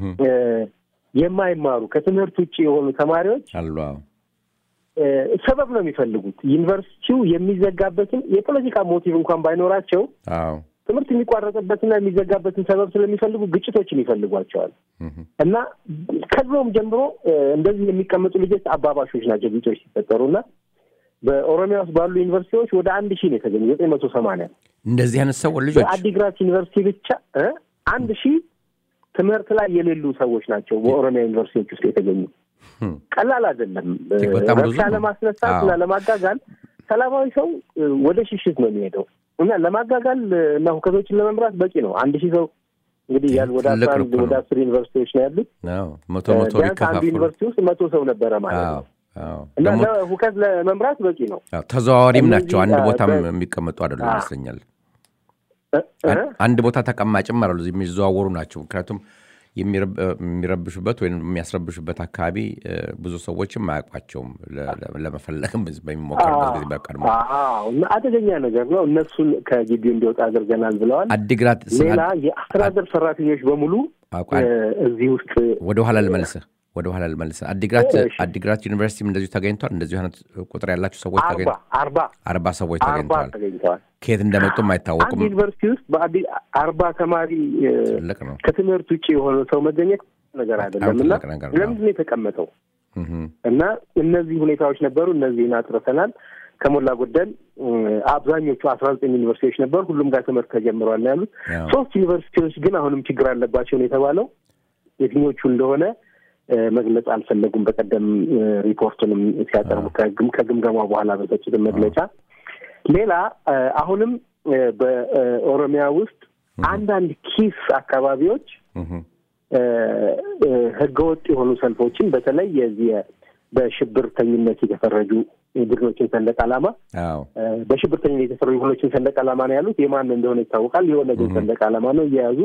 የማይማሩ ከትምህርት ውጪ የሆኑ ተማሪዎች አሉ ሰበብ ነው የሚፈልጉት ዩኒቨርሲቲው የሚዘጋበትን የፖለቲካ ሞቲቭ እንኳን ባይኖራቸው ትምህርት የሚቋረጥበትና የሚዘጋበትን ሰበብ ስለሚፈልጉ ግጭቶችን ይፈልጓቸዋል እና ከድሮም ጀምሮ እንደዚህ የሚቀመጡ ልጆች አባባሾች ናቸው ግጭቶች ሲፈጠሩና በኦሮሚያ ውስጥ ባሉ ዩኒቨርሲቲዎች ወደ 1000 ነው የተገኙ 980 እንደዚህ አይነት ሰው ልጆች በአዲግራት ዩኒቨርሲቲ ብቻ 1000 ትምህርት ላይ የሌሉ ሰዎች ናቸው በኦሮሚያ ዩኒቨርሲቲዎች ውስጥ የተገኙ ቀላል አይደለም ረብሻ ለማስነሳት እና ለማጋጋል ሰላማዊ ሰው ወደ ሽሽት ነው የሚሄደው እና ለማጋጋል እና ሁከቶችን ለመምራት በቂ ነው 1000 ሰው እንግዲህ ያል ወደ 10 ዩኒቨርሲቲዎች ነው ያሉት አዎ 100 ይከፋፈሉ ዩኒቨርሲቲ ውስጥ 100 ሰው ነበረ ማለት ነው እና ሁከት ለመምራት በቂ ነው ተዘዋዋሪም ናቸው አንድ ቦታም የሚቀመጡ አይደለም ይመስለኛል አንድ ቦታ ተቀማጭም አይደሉ የሚዘዋወሩ ናቸው ምክንያቱም የሚረብሹበት ወይ የሚያስረብሹበት አካባቢ ብዙ ሰዎችም አያውቋቸውም ለመፈለግም በሚሞክርበት ጊዜ በቀድሞ እና አደገኛ ነገር ነው እነሱን ከግቢው እንዲወጣ አድርገናል ብለዋል አዲግራት ሌላ የአስተዳደር ሰራተኞች በሙሉ እዚህ ውስጥ ወደ ኋላ ልመልስ አዲግራት ዩኒቨርሲቲም እንደዚሁ ተገኝቷል እንደዚሁ አይነት ቁጥር ያላችሁ ሰዎች ተገኝቷል 40 ሰዎች ተገኝቷል ከየት እንደመጡም አይታወቁም ዩኒቨርሲቲ ውስጥ በ40 ተማሪ ከትምህርት ውጪ የሆነ ሰው መገኘት ነገር አይደለምና ለምን ነው የተቀመጠው እና እነዚህ ሁኔታዎች ነበሩ እነዚህን አጥርተናል ከሞላ ጎደል አብዛኞቹ 19 ዩኒቨርሲቲዎች ነበሩ ሁሉም ጋር ትምህርት ተጀምሯል ነው ያሉት 3 ዩኒቨርሲቲዎች ግን አሁንም ችግር አለባቸው ነው የተባለው የትኞቹ እንደሆነ መግለጽ አልፈለጉም በቀደም ሪፖርቱንም ሲያቀርቡ ከግምገማው በኋላ በሰጡት መግለጫ ሌላ አሁንም በኦሮሚያ ውስጥ አንዳንድ ኪስ አካባቢዎች ህገወጥ የሆኑ ሰልፎችን በተለይ የዚህ በሽብርተኝነት የተፈረጁ ቡድኖችን ሰንደቅ ዓላማ በሽብርተኝነት የተሰሩ ቡድኖችን ሰንደቅ ዓላማ ነው ያሉት። የማን እንደሆነ ይታወቃል። የኦነግን ሰንደቅ ዓላማ ነው እየያዙ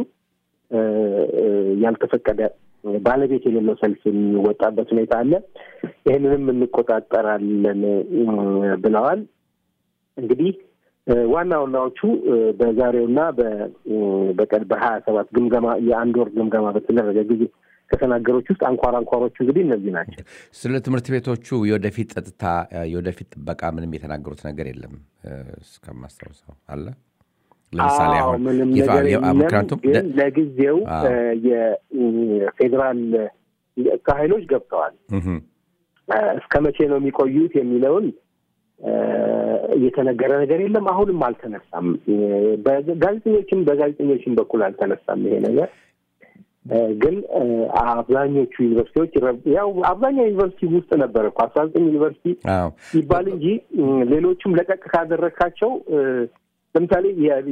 ያልተፈቀደ ባለቤት የሌለው ሰልፍ የሚወጣበት ሁኔታ አለ። ይህንንም እንቆጣጠራለን ብለዋል። እንግዲህ ዋናዎቹ በዛሬውና በቀን በ27 ግምገማ የአንድ ወር ግምገማ በተደረገ ጊዜ ከተናገሮች ውስጥ አንኳሮቹ እንግዲህ እነዚህ ናቸው። ስለ ትምህርት ቤቶቹ የወደፊት ጸጥታ፣ የወደፊት ጥበቃ ምንም የተናገሩት ነገር የለም እስከማስታውሰው አለ። ለምሳሌ አሁን ምክንያቱም ለጊዜው የፌዴራል ኃይሎች ገብተዋል። እስከ መቼ ነው የሚቆዩት የሚለውን የተነገረ ነገር የለም። አሁንም አልተነሳም። በጋዜጠኞችም በኩል አልተነሳም ይሄ ነገር። ግን አብዛኞቹ ዩኒቨርሲቲዎች ያው አብዛኛው ዩኒቨርሲቲ ውስጥ ነበር እኮ 19 ዩኒቨርሲቲ ይባል እንጂ ሌሎቹም ለቀቅ ካደረካቸው ለምሳሌ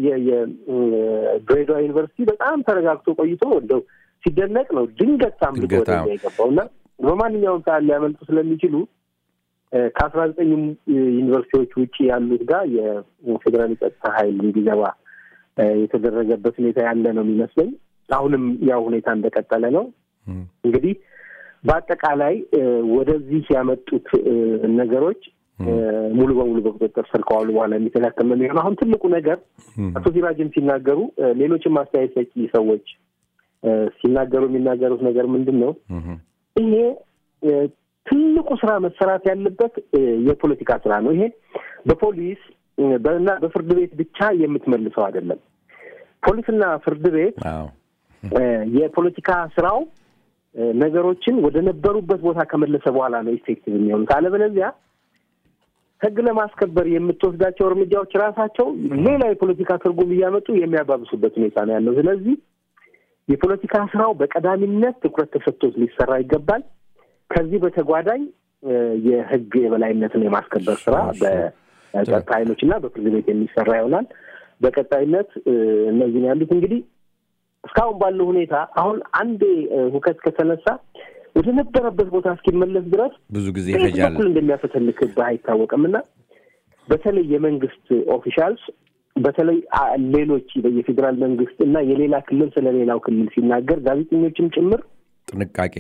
የድሬዳዋ ዩኒቨርሲቲ በጣም ተረጋግቶ ቆይቶ እንደው ሲደነቅ ነው ድንገት ሳምንት ወደ የገባውና በማንኛውም ሰዓት ሊያመልጡ ስለሚችሉ ከ19 ዩኒቨርሲቲዎች ውጪ ያሉት ጋር የፌዴራል ጸጥታ ኃይል እንዲገባ የተደረገበት ሁኔታ ያለ ነው የሚመስለኝ። አሁንም ያው ሁኔታ እንደቀጠለ ነው። እንግዲህ በአጠቃላይ ወደዚህ ያመጡት ነገሮች ሙሉ በሙሉ በቁጥጥር ስር ከዋሉ በኋላ የሚተካከል ነው የሚሆነው። አሁን ትልቁ ነገር አቶ ሲራጅም ሲናገሩ ሌሎችም አስተያየት ሰጪ ሰዎች ሲናገሩ የሚናገሩት ነገር ምንድን ነው? ይሄ ትልቁ ስራ መሰራት ያለበት የፖለቲካ ስራ ነው። ይሄ በፖሊስ እና በፍርድ ቤት ብቻ የምትመልሰው አይደለም። ፖሊስና ፍርድ ቤት የፖለቲካ ስራው ነገሮችን ወደ ነበሩበት ቦታ ከመለሰ በኋላ ነው ኢፌክቲቭ የሚሆኑት። አለበለዚያ ህግ ለማስከበር የምትወስዳቸው እርምጃዎች ራሳቸው ሌላ የፖለቲካ ትርጉም እያመጡ የሚያባብሱበት ሁኔታ ነው ያለው። ስለዚህ የፖለቲካ ስራው በቀዳሚነት ትኩረት ተሰጥቶት ሊሰራ ይገባል። ከዚህ በተጓዳኝ የህግ የበላይነትን የማስከበር ስራ በጸጥታ ኃይሎችና በፍርድ ቤት የሚሰራ ይሆናል። በቀጣይነት እነዚህ ያሉት እንግዲህ እስካሁን ባለው ሁኔታ አሁን አንዴ ሁከት ከተነሳ ወደ ነበረበት ቦታ እስኪመለስ ድረስ ብዙ ጊዜ ይፈጃል። እንደሚያፈተልክ አይታወቅምና በተለይ የመንግስት ኦፊሻልስ በተለይ ሌሎች የፌዴራል መንግስት እና የሌላ ክልል ስለሌላው ክልል ሲናገር ጋዜጠኞችም ጭምር ጥንቃቄ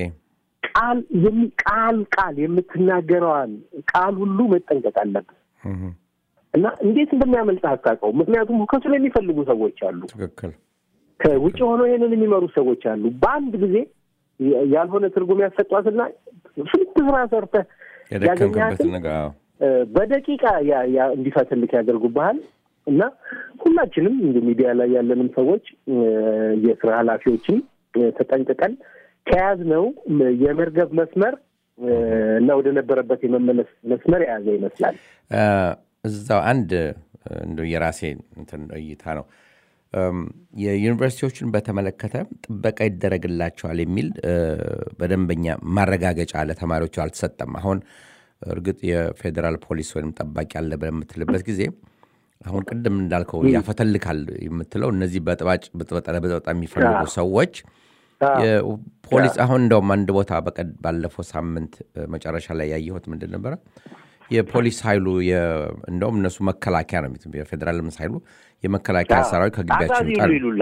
ቃል የምትናገረዋን ቃል ሁሉ መጠንቀቅ አለበት እና እንዴት እንደሚያመልጥ አታውቀው። ምክንያቱም ሁከቱ ላይ የሚፈልጉ ሰዎች አሉ። ትክክል። ከውጭ ሆኖ ይሄንን የሚመሩ ሰዎች አሉ። በአንድ ጊዜ ያልሆነ ትርጉም ያሰጧትና ስንት ስራ ሰርተህ ያገኘበት ነገር በደቂቃ እንዲፈትልክ ያደርጉብሃል። እና ሁላችንም እንደ ሚዲያ ላይ ያለንም ሰዎች የስራ ኃላፊዎችን ተጠንቅቀን ከያዝነው የመርገብ መስመር እና ወደ ነበረበት የመመለስ መስመር የያዘ ይመስላል። እዛው አንድ እንደው የራሴ እይታ ነው። የዩኒቨርሲቲዎችን በተመለከተ ጥበቃ ይደረግላቸዋል የሚል በደንበኛ ማረጋገጫ ለተማሪዎቹ አልተሰጠም። አሁን እርግጥ የፌዴራል ፖሊስ ወይም ጠባቂ አለ በምትልበት ጊዜ አሁን ቅድም እንዳልከው ያፈተልካል የምትለው እነዚህ በጥባጭ በጥበጣ የሚፈልጉ ሰዎች ፖሊስ አሁን እንደውም አንድ ቦታ ባለፈው ሳምንት መጨረሻ ላይ ያየሁት ምንድን ነበረ? የፖሊስ ኃይሉ እንደውም እነሱ መከላከያ ነው የሚሉት የፌዴራል ኃይሉ የመከላከያ ሰራዊት ከግቢያችን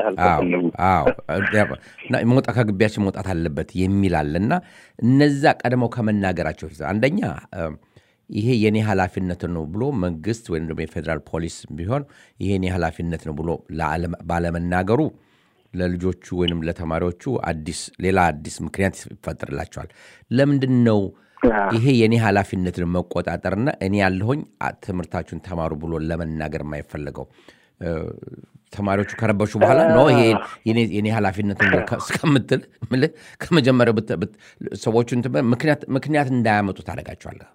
መውጣት ከግቢያችን መውጣት አለበት የሚል አለና እነዛ ቀድመው ከመናገራቸው አንደኛ ይሄ የኔ ኃላፊነት ነው ብሎ መንግስት ወይም ደግሞ የፌዴራል ፖሊስ ቢሆን ይሄ የኔ ኃላፊነት ነው ብሎ ባለመናገሩ ለልጆቹ ወይንም ለተማሪዎቹ ሌላ አዲስ ምክንያት ይፈጥርላቸዋል። ለምንድን ነው ይሄ የኔ ኃላፊነት ነው መቆጣጠርና እኔ ያለሁኝ ትምህርታችሁን ተማሩ ብሎ ለመናገር የማይፈልገው? ተማሪዎቹ ከረበሹ በኋላ ነው ይሄ የኔ ኃላፊነት ነው እስከምትል ከመጀመሪያው ሰዎቹን ምክንያት እንዳያመጡ ታደርጋቸዋለህ።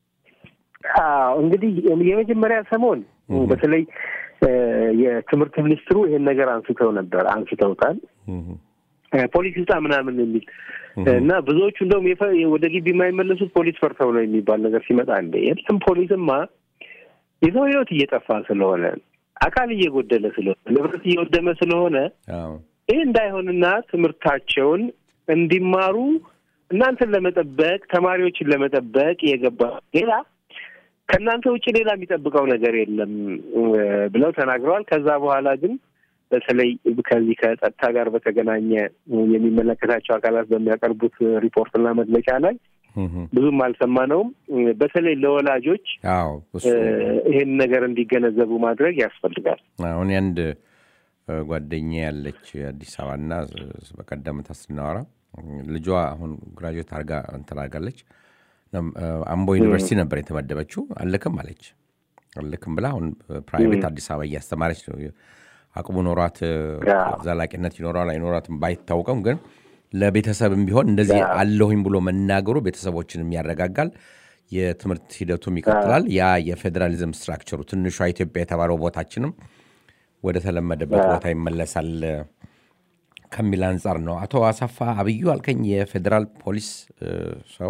እንግዲህ የመጀመሪያ ሰሞን በተለይ የትምህርት ሚኒስትሩ ይሄን ነገር አንስተውታል። ፖሊስ ይውጣ ምናምን የሚል እና ብዙዎቹ እንደውም ወደ ግቢ የማይመለሱት ፖሊስ ፈርተው ነው የሚባል ነገር ሲመጣ እንደ የለም ፖሊስማ የሰው ሕይወት እየጠፋ ስለሆነ አካል እየጎደለ ስለሆነ ንብረት እየወደመ ስለሆነ ይህ እንዳይሆንና ትምህርታቸውን እንዲማሩ እናንተን ለመጠበቅ ተማሪዎችን ለመጠበቅ የገባ ሌላ ከእናንተ ውጪ ሌላ የሚጠብቀው ነገር የለም ብለው ተናግረዋል። ከዛ በኋላ ግን በተለይ ከዚህ ከጸጥታ ጋር በተገናኘ የሚመለከታቸው አካላት በሚያቀርቡት ሪፖርትና መግለጫ ላይ ብዙም አልሰማነውም። በተለይ ለወላጆች ይሄን ነገር እንዲገነዘቡ ማድረግ ያስፈልጋል። አሁን አንድ ጓደኛ ያለች አዲስ አበባና በቀደም ታስናወራ ልጇ አሁን ግራጁዌት አድርጋለች። አምቦ ዩኒቨርሲቲ ነበር የተመደበችው። አልልክም አለች። አልልክም ብላ አሁን ፕራይቬት አዲስ አበባ እያስተማረች ነው። አቅሙ ኖሯት ዘላቂነት ይኖራል አይኖራትም ባይታወቅም ግን ለቤተሰብም ቢሆን እንደዚህ አለሁኝ ብሎ መናገሩ ቤተሰቦችንም ያረጋጋል። የትምህርት ሂደቱም ይቀጥላል። ያ የፌደራሊዝም ስትራክቸሩ ትንሿ ኢትዮጵያ የተባለው ቦታችንም ወደ ተለመደበት ቦታ ይመለሳል ከሚል አንጻር ነው። አቶ አሰፋ አብዩ አልከኝ የፌደራል ፖሊስ ሰው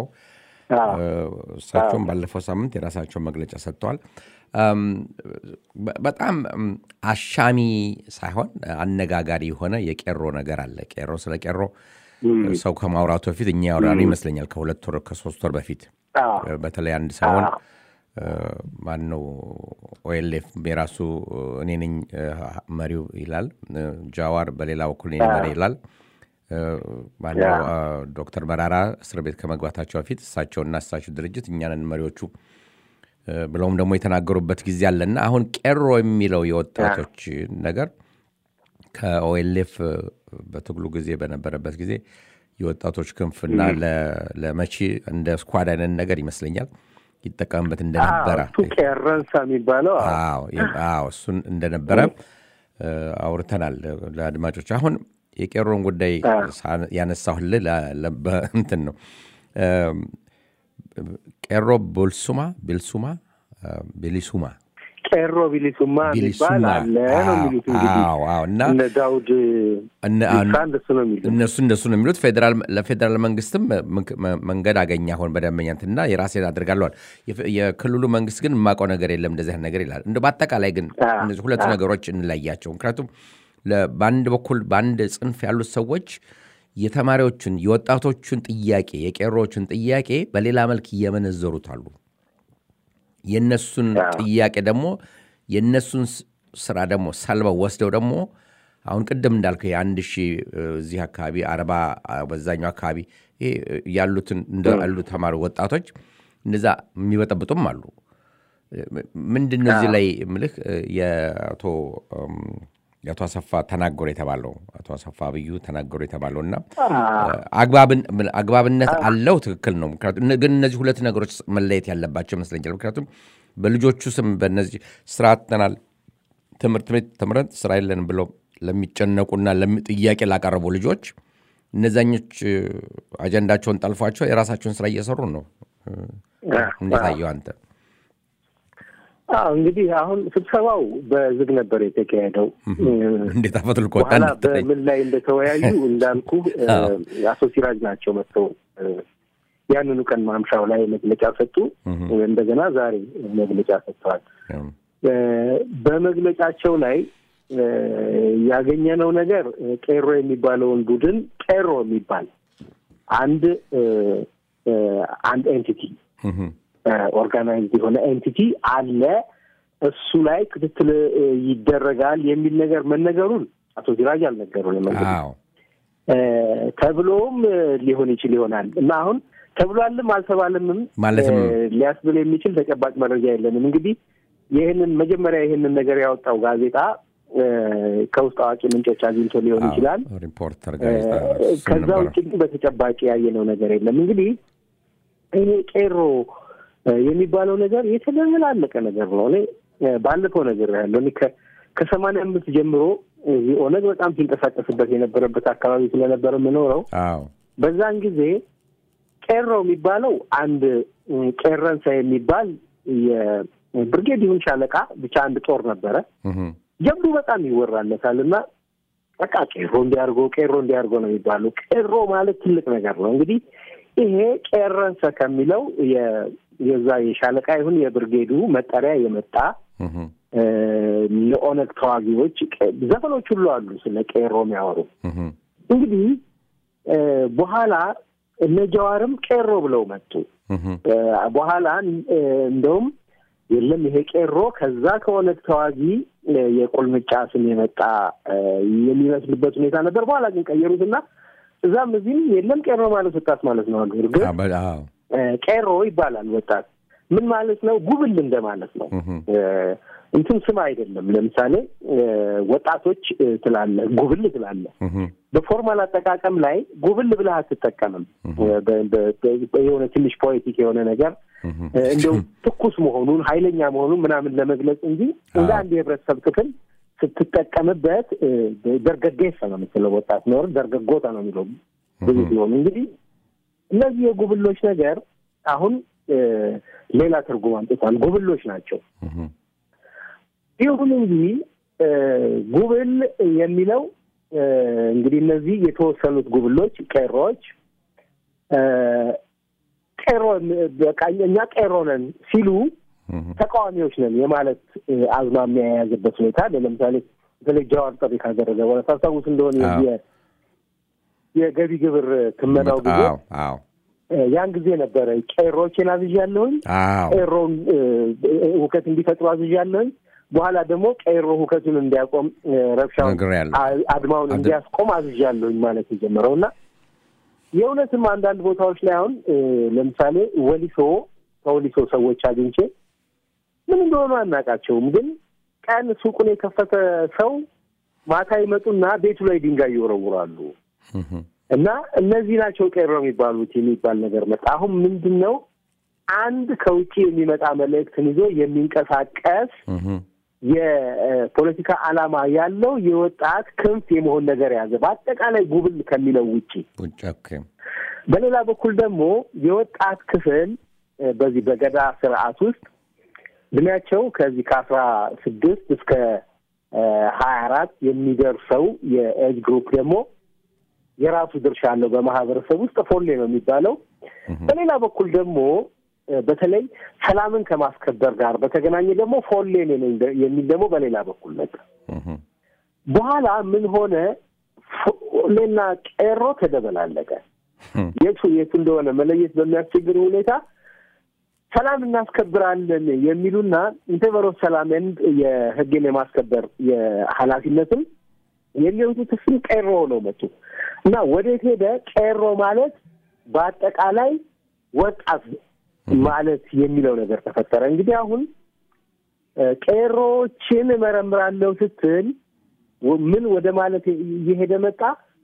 እሳቸውም ባለፈው ሳምንት የራሳቸው መግለጫ ሰጥተዋል። በጣም አሻሚ ሳይሆን አነጋጋሪ የሆነ የቄሮ ነገር አለ። ቄሮ ስለ ቄሮ ሰው ከማውራቱ በፊት እኛ ያወራን ይመስለኛል ከ2 ወር ከ3 ወር በፊት በተለይ አንድ ሰሞን ማነው ኦኤልኤፍ የራሱ እኔ ነኝ መሪው ይላል፣ ጃዋር በሌላ በኩል እኔ መሪ ይላል። ማነው ዶክተር መራራ እስር ቤት ከመግባታቸው በፊት እሳቸውና እሳቸው ድርጅት እኛንን መሪዎቹ ብለውም ደግሞ የተናገሩበት ጊዜ አለና አሁን ቄሮ የሚለው የወጣቶች ነገር ከኦኤልኤፍ በትግሉ ጊዜ በነበረበት ጊዜ የወጣቶች ክንፍና ለመቺ እንደ ስኳድ አይነት ነገር ይመስለኛል ይተቀምበት እንደነበረ ቄረንሳ የሚባለው እሱን እንደነበረ አውርተናል ለአድማጮች። አሁን የቄሮን ጉዳይ ያነሳሁልህ እንትን ነው። ቄሮ ቢልሱማ ቄሮ ቢልሱማ ይባላል ነው የሚሉት። እና እነ ዳውድ እንደሱ ነው የሚሉት። ለፌደራል መንግስትም መንገድ አገኘ አሁን በደንበኛትና የራሴን አድርጋለዋል። የክልሉ መንግስት ግን የማውቀው ነገር የለም እንደዚህ ነገር ይላል። እንደ በአጠቃላይ ግን እነዚህ ሁለት ነገሮች እንለያቸው። ምክንያቱም በአንድ በኩል በአንድ ጽንፍ ያሉት ሰዎች የተማሪዎችን የወጣቶችን ጥያቄ የቄሮዎችን ጥያቄ በሌላ መልክ እየመነዘሩት አሉ። የነሱን ጥያቄ ደግሞ የነሱን ስራ ደግሞ ሳልበው ወስደው ደግሞ አሁን ቅድም እንዳልከው የ1000 እዚህ አካባቢ 40 በዛኛው አካባቢ ያሉትን እንዳሉ ተማሪ ወጣቶች እንደዛ የሚበጠብጡም አሉ። ምንድነው እዚህ ላይ ምልህ የአቶ አሰፋ ተናገሩ የተባለው አቶ አሰፋ አብዩ ተናገሩ የተባለውና አግባብነት አለው። ትክክል ነው። ምክንያቱም ግን እነዚህ ሁለት ነገሮች መለየት ያለባቸው ይመስለኛል። ምክንያቱም በልጆቹ ስም በእነዚህ ስራ አጥተናል፣ ትምህርት ቤት ተምረን ስራ የለንም ብለው ለሚጨነቁና ጥያቄ ላቀረቡ ልጆች እነዛኞች አጀንዳቸውን ጠልፏቸው የራሳቸውን ስራ እየሰሩ ነው። እንዴት አየው አንተ? እንግዲህ አሁን ስብሰባው በዝግ ነበር የተካሄደው። እንዴት አፈትልቆ ታን በምን ላይ እንደተወያዩ እንዳልኩ አቶ ሲራጅ ናቸው መጥተው ያንኑ ቀን ማምሻው ላይ መግለጫ ሰጡ። እንደገና ዛሬ መግለጫ ሰጥተዋል። በመግለጫቸው ላይ ያገኘነው ነገር ቄሮ የሚባለውን ቡድን ቄሮ የሚባል አንድ ኤንቲቲ ኦርጋናይዝድ የሆነ ኤንቲቲ አለ፣ እሱ ላይ ክትትል ይደረጋል የሚል ነገር መነገሩን አቶ ሲራጅ አልነገሩንም። ተብሎም ሊሆን ይችላል እና አሁን ተብሏልም አልተባለምም ማለትም ሊያስብል የሚችል ተጨባጭ መረጃ የለንም። እንግዲህ ይሄንን ነገር ያወጣው ጋዜጣ ከውስጥ አዋቂ ምንጮች አግኝቶ ሊሆን ይችላል። ሪፖርተር ጋዜጣ ከዛ ውጭ በተጨባጭ ያየነው ነገር የለም። እንግዲህ ይሄ ቄሮ የሚባለው ነገር የተደመላለቀ ነገር ነው። እኔ ባለፈው ነገር ያለው ከ85 ጀምሮ ኦነግ በጣም ሲንቀሳቀስበት የነበረበት አካባቢ ስለነበረ የምኖረው በዛን ጊዜ ቄሮ የሚባለው አንድ ቄረንሳ የሚባል የብርጌድ ይሁን ሻለቃ ብቻ አንድ ጦር ነበረ። ጀብዱ በጣም ይወራለታልና በቃ ቄሮ እንዲያርጎ ነው የሚባለው። ቄሮ ማለት ትልቅ ነገር ነው። እንግዲህ ይሄ ቄረንሳ ከሚለው የዛ የሻለቃ ይሁን የብርጌዱ መጠሪያ የመጣ ለኦነግ ተዋጊዎች ዘፈኖች ሁሉ አሉ ስለ ቄሮ የሚያወሩ። እንግዲህ በኋላ እነ ጃዋርም ቄሮ ብለው መጡ። በኋላ እንደውም የለም ይሄ ቄሮ ከዛ ከሆነ ተዋጊ የቁልምጫ ስም የመጣ የሚመስልበት ሁኔታ ነበር። በኋላ ግን ቀየሩትና እዛም እዚህም የለም ቄሮ ማለት ወጣት ማለት ነው አገር ግን ቄሮ ይባላል ወጣት ምን ማለት ነው ጉብል እንደማለት ነው እንትን ስም አይደለም ለምሳሌ ወጣቶች ትላለ ጉብል ትላለ በፎርማል አጠቃቀም ላይ ጉብል ብለህ አትጠቀምም በየሆነ ትንሽ ፖኤቲክ የሆነ ነገር እንደው ትኩስ መሆኑን ኃይለኛ መሆኑን ምናምን ለመግለጽ እንጂ እንደ አንድ የህብረተሰብ ክፍል ስትጠቀምበት ደርገጌሳ ነው የምትለው ወጣት ነው ደርገጎታ ነው የሚለው ብዙ ሲሆን እንግዲህ እነዚህ የጉብሎች ነገር አሁን ሌላ ትርጉም አምጥቷል ጉብሎች ናቸው ይሁን እንጂ ጉብል የሚለው እንግዲህ እነዚህ የተወሰኑት ጉብሎች ቄሮች ቄሮ በቃኛ ቄሮ ነን ሲሉ ተቃዋሚዎች ነን የማለት አዝማሚያ የያዘበት ሁኔታ ለምሳሌ ስለጃዋር ጥሪ ካደረገ ወላ ታስታውስ እንደሆነ የገቢ ግብር ትመናው ጊዜ ያን ጊዜ ነበረ ቄሮችን አዝዣለሁኝ ቄሮን ሁከት እንዲፈጥሩ አዝዣለሁኝ በኋላ ደግሞ ቄሮ ሁከቱን እንዲያቆም ረብሻውን አድማውን እንዲያስቆም አዝዣለሁኝ ማለት የጀመረውና የእውነትም አንዳንድ ቦታዎች ላይ አሁን ለምሳሌ ወሊሶ ሰዎች አግኝቼ ምን እንደሆነ አናቃቸውም ግን ቀን ሱቁን የከፈተ ሰው ማታ ይመጡና ቤቱ ላይ ድንጋይ ይወረውራሉ እና እነዚህ ናቸው ቄሮ የሚባል ነገር መጣ አሁን ምንድነው አንድ ከውጪ የሚመጣ መልእክትን ይዞ የሚንቀሳቀስ የፖለቲካ ዓላማ ያለው የወጣት ክንፍ የመሆን ነገር ያዘ በአጠቃላይ ጉብል ከሚለው ውጪ በሌላ በኩል ደግሞ የወጣት ክፍል በዚህ በገዳ ስርዓት ውስጥ እድሜያቸው ከዚህ ከ16 እስከ 24 የሚደርሰው የኤጅ ግሩፕ ደግሞ የራሱ ድርሻ አለው በማህበረሰብ ውስጥ ፎሌ ነው የሚባለው በሌላ በኩል ደግሞ በተለይ ሰላምን ከማስከበር ጋር በተገናኘ ደግሞ ፎሌ ነው የሚል ደግሞ በሌላ በኩል ነበር በኋላ ምን ሆነ ፎሌና ቄሮ ተደበላለቀ የቱ እንደሆነ መለየት በሚያስቸግር ሁኔታ ሰላም እናስከብራለን የሚሉና ኢንተቨሮ ሰላምን የህግን የማስከበር የኃላፊነትም የሚወጡት ስም ቄሮ ነው መጡ እና ወዴት ሄደ ቄሮ ማለት በአጠቃላይ ወጣት ማለት የሚለው ነገር ተፈጠረ እንግዲህ አሁን ቄሮችን መረምራለው ስትል ምን ወደ ማለት እየሄደ መጣ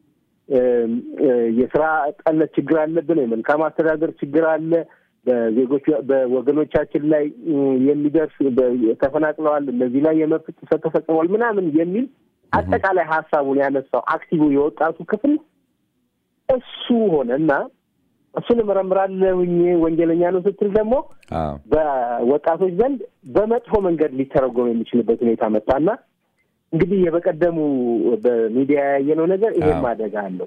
የሥራ ጠለት ችግር አለብን የመልካም አስተዳደር ችግር አለ በዜጎች በወገኖቻችን ላይ የሚደርስ ተፈናቅለዋል እነዚህ ላይ የመብት ጥሰት ተፈጽሟል ምናምን የሚል አጠቃላይ ሐሳቡን ያነሳው አክቲቭ የወጣቱ ክፍል እሱ ሆነና እሱን መረምራለሁኝ ወንጀለኛ ነው ስትል ደግሞ በወጣቶች ዘንድ በመጥፎ መንገድ ሊተረጎም የሚችልበት ሁኔታ መጣና እንግዲህ የበቀደሙ በሚዲያ ያየነው ነገር ይሄ ማደጋ አለው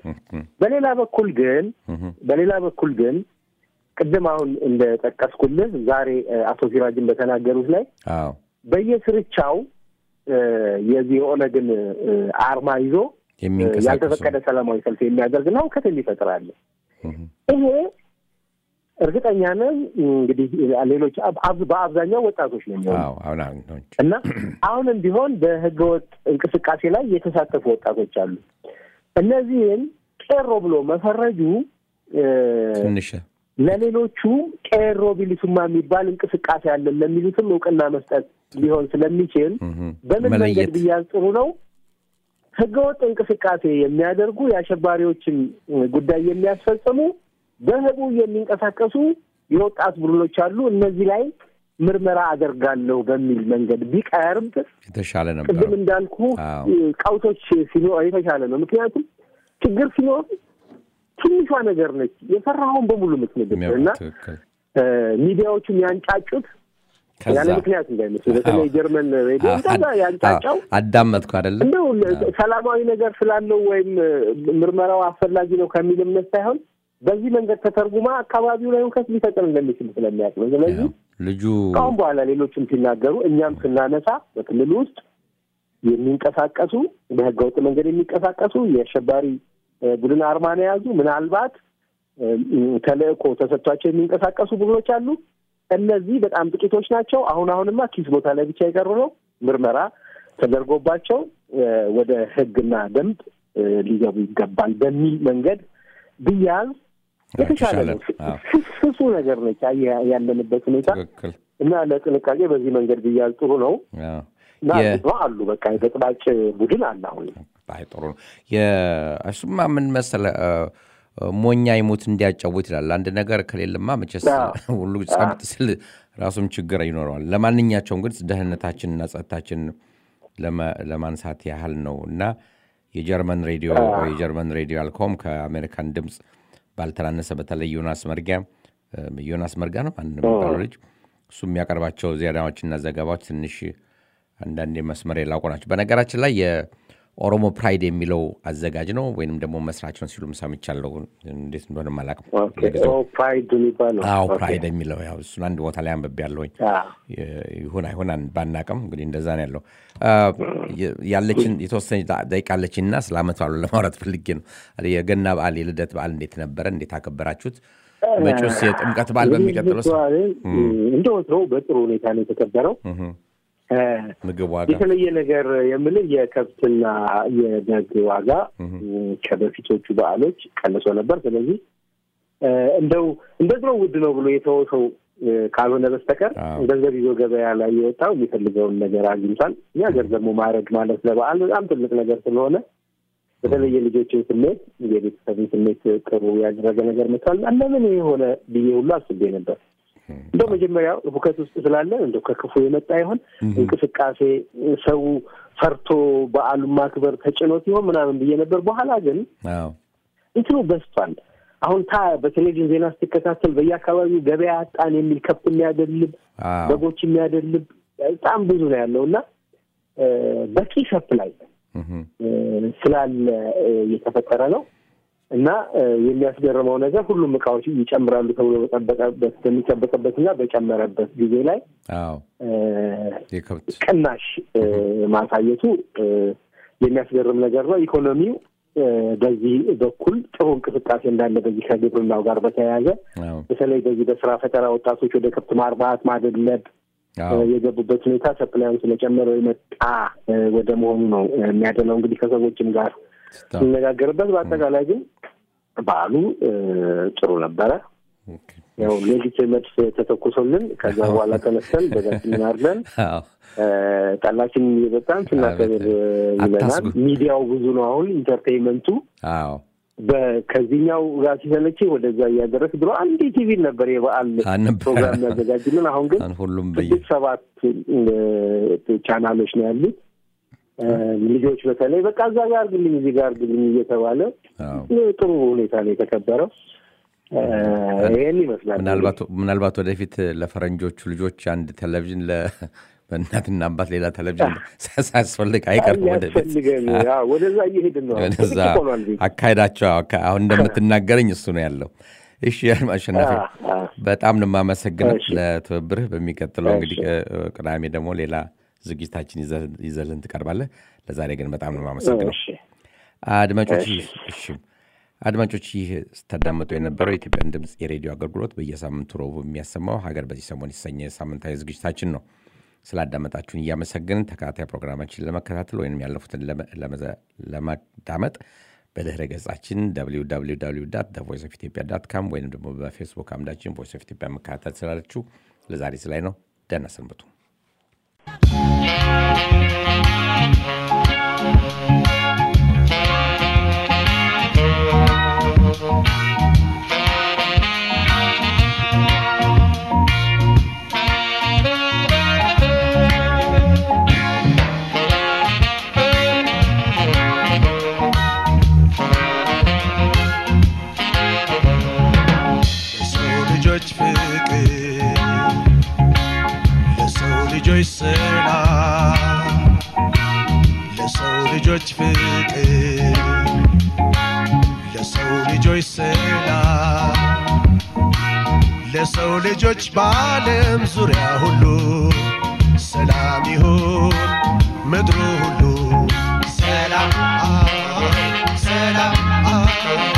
በሌላ በኩል ግን ቅድም አሁን እንደጠቀስኩልህ ዛሬ አቶ ሲራጅን በተናገሩት ላይ በየስርቻው የዚህ ኦነግን አርማ ይዞ ያልተፈቀደ ሰላማዊ ሰልፍ የሚያደርግ ነው ከተል ይፈጥራል ይሄ እርግጠኛ ነን እንግዲህ ሌሎች በአብዛኛው ወጣቶች ነው እና አሁንም ቢሆን በህገወጥ እንቅስቃሴ ላይ የተሳተፉ ወጣቶች አሉ እነዚህን ቄሮ ብሎ መፈረጁ ትንሽ ለሌሎቹ ቄሮ ቢሊሱማ የሚባል እንቅስቃሴ አለ ለሚሉትም እውቅና መስጠት ሊሆን ስለሚችል በምን መንገድ ቢያንጽሩ ነው ህገወጥ እንቅስቃሴ የሚያደርጉ የአሸባሪዎችን ጉዳይ የሚያስፈጽሙ በህቡ የሚንቀሳቀሱ የወጣት ቡድኖች አሉ እነዚህ ላይ ምርመራ አደርጋለሁ በሚል መንገድ ቢቀርብ የተሻለ ነበር ቅድም እንዳልኩ ቀውቶች ሲኖር የተሻለ ነው ምክንያቱም ችግር ሲኖር ትንሿ ነገር ነች የፈራውን በሙሉ ምትነግርና ሚዲያዎቹም ያንጫጩት ያለ ምክንያት እንዳይመስል በተለይ ጀርመን ሬዲዮ እንደዛ ያንጫጫው አዳመጥኩ አይደል እንደው ሰላማዊ ነገር ስላለው ወይም ምርመራው አስፈላጊ ነው ከሚል እምነት ሳይሆን በዚህ መንገድ ተተርጉማ አካባቢው ላይ ሁከት ሊፈጠር እንደሚችል ስለሚያውቅ ነው ስለዚህ ልጁ ካሁን በኋላ ሌሎችም ሲናገሩ እኛም ስናነሳ በክልሉ ውስጥ የሚንቀሳቀሱ በህገወጥ መንገድ የሚንቀሳቀሱ የአሸባሪ ቡድን አርማን ያዙ ምናልባት ተለቆ ተሰጥቷቸው የሚንቀሳቀሱ ቡድኖች አሉ እነዚህ በጣም ጥቂቶች ናቸው። አሁንማ ኪስ ቦታ ላይ ብቻ የቀሩ ነው። ምርመራ ተደርጎባቸው ወደ ሕግና ደንብ ሊገቡ ይገባል በሚል መንገድ ቢያዝ የተሻለ ነው። ስሱ ነገር ነች ያለንበት ሁኔታ እና ለጥንቃቄ በዚህ መንገድ ቢያዝ ጥሩ ነው። አሉ በቃ የተጥባጭ ቡድን አለ አሁን ጥሩ ነው። እሱማ ምን መሰለህ ሞኛ ይሙት እንዲያጫውት ይላል። አንድ ነገር ከሌለማ መቼስ ሁሉ ጸጥ ሲል ራሱም ችግር ይኖረዋል። ለማንኛቸውም ግን ደህንነታችንና ጸጥታችን ለማንሳት ያህል ነው እና የጀርመን ሬዲዮ አልኮም ከአሜሪካን ድምፅ ባልተናነሰ በተለይ ዮናስ መርጋ ነው አንድ የሚባለው ልጅ እሱ የሚያቀርባቸው ዜናዎችና ዘገባዎች ትንሽ አንዳንዴ መስመር የላቁ ናቸው። በነገራችን ላይ የኦሮሞ ፕራይድ የሚለው አዘጋጅ ነው ወይንም ደግሞ መስራች ነው ሲሉም ሰምቻለሁ። እንዴት እንደሆነ አላውቅም። ፕራይድ የሚባለው ፕራይድ የሚለው ያው እሱን አንድ ቦታ ላይ አንብቤያለሁኝ። ይሁን አይሁን ባናውቅም እንግዲህ እንደዛ ነው ያለው። ያለችን የተወሰነ ደቂቃ አለችና ስለ ዓመት በዓሉ ለማውራት ፈልጌ ነው። የገና በዓል የልደት በዓል እንዴት ነበረ? እንዴት አከበራችሁት? መጪውስ የጥምቀት በዓል በሚቀጥለው እንደ ወትሮው በጥሩ ሁኔታ ነው የተከበረው። ምግብ ዋጋ የተለየ ነገር የምልህ የከብትና የበግ ዋጋ ከበፊቶቹ በዓሎች ቀንሶ ነበር። ስለዚህ እንደው ውድ ነው ብሎ የተወሰው ካልሆነ በስተቀር ገንዘብ ይዞ ገበያ ላይ የወጣው የሚፈልገውን ነገር አግኝቷል። ያ ገንዘብ ደግሞ ማድረግ ማለት ለበዓል በጣም ትልቅ ነገር ስለሆነ በተለይ ልጆችን ስሜት የቤተሰብን ስሜት ጥሩ ያደረገ ነገር መጥቷል። ለምን የሆነ ብዬ ሁሉ አስቤ ነበር። እንደው መጀመሪያ ሁከት ውስጥ ስላለ እንደው ከክፉ የመጣ ይሆን እንቅስቃሴ ሰው ፈርቶ በዓሉን ማክበር ተጭኖት ይሆን ምናምን ብዬ ነበር። በኋላ ግን እንትኑ በስቷል። አሁን በቴሌቪዥን ዜና ስትከታተል በየአካባቢው ገበያ አጣን የሚል ከብት የሚያደልብ በጎች የሚያደልብ በጣም ብዙ ነው ያለውና በቂ ሰፕላይ ስላለ የተፈጠረ ነው እና የሚያስገርመው ነገር ሁሉም እቃዎች ይጨምራሉ ተብሎ በሚጠበቅበትና በጨመረበት ጊዜ ላይ ቅናሽ ማሳየቱ የሚያስገርም ነገር ነው። ኢኮኖሚው በዚህ በኩል ጥሩ እንቅስቃሴ እንዳለ በዚህ ከግብርናው ጋር በተያያዘ በተለይ በዚህ በስራ ፈጠራ ወጣቶች ወደ ከብት ማርባት ማደለብ የገቡበት ሁኔታ ሰፕላዩን ስለጨመረው የመጣ ወደ መሆኑ ነው የሚያደለው። እንግዲህ ከሰዎችም ጋር ስንነጋገርበት በአጠቃላይ ግን በዓሉ ጥሩ ነበረ። ያው ሌሊት መድፍ ተተኩሶልን ከዛ በኋላ ተነስተን በጋችን አርደን ጠላችን በጣም ስናከብር ይለናል። ሚዲያው ብዙ ነው አሁን ኢንተርቴይንመንቱ ከዚህኛው ጋር ሲሰለች ወደዛ እያደረስ ብሎ አንድ ቲቪ ነበር የበዓል ፕሮግራም ያዘጋጅልን። አሁን ግን ሁሉም 7 ቻናሎች ነው ያሉት። ልጆች በተለይ በቃ እዛ ጋር ግልኝ እዚህ ጋር ግልኝ እየተባለ ጥሩ ሁኔታ ነው የተከበረው። ይሄን ይመስላል። ምናልባት ወደፊት ለፈረንጆቹ ልጆች አንድ ቴሌቪዥን በእናትና አባት ሌላ ቴሌቪዥን ሳያስፈልግ አይቀርም። ወደዛ እየሄድን ነው። ወደዛ አካሄዳቸው አሁን እንደምትናገረኝ እሱ ነው ያለው። እሺ አሸናፊ በጣም ነው የማመሰግነው ለትብብርህ። በሚቀጥለው እንግዲህ ቅዳሜ ደግሞ ሌላ ዝግጅታችን ይዘልን ትቀርባለህ። ለዛሬ ግን በጣም ነው የማመሰግነው። አድማጮች ይህ ስታዳምጡ የነበረው የኢትዮጵያን ድምፅ የሬዲዮ አገልግሎት በየሳምንቱ ረቡዕ የሚያሰማው ሀገር በዚህ ሰሞን የተሰኘ ሳምንታዊ ዝግጅታችን ነው። ስላዳመጣችሁን እያመሰግንን ተከታታይ ፕሮግራማችን ለመከታተል ወይም ያለፉትን ለማዳመጥ በድህረ ገጻችን www.voiceofethiopia.com ወይም ደግሞ በፌስቡክ አምዳችን ቮይስ ኦፍ ኢትዮጵያ መከታተል ስላላችሁ ለዛሬ ስላይ ነው። ደህና ሰንብቱ። ለሰው ልጆች ፍቅር ለሰው ልጆች ሰላም ለሰው ልጆች በዓለም ዙሪያ ሁሉ ሰላም ይሁን ምድሩ ሁሉ ሰላም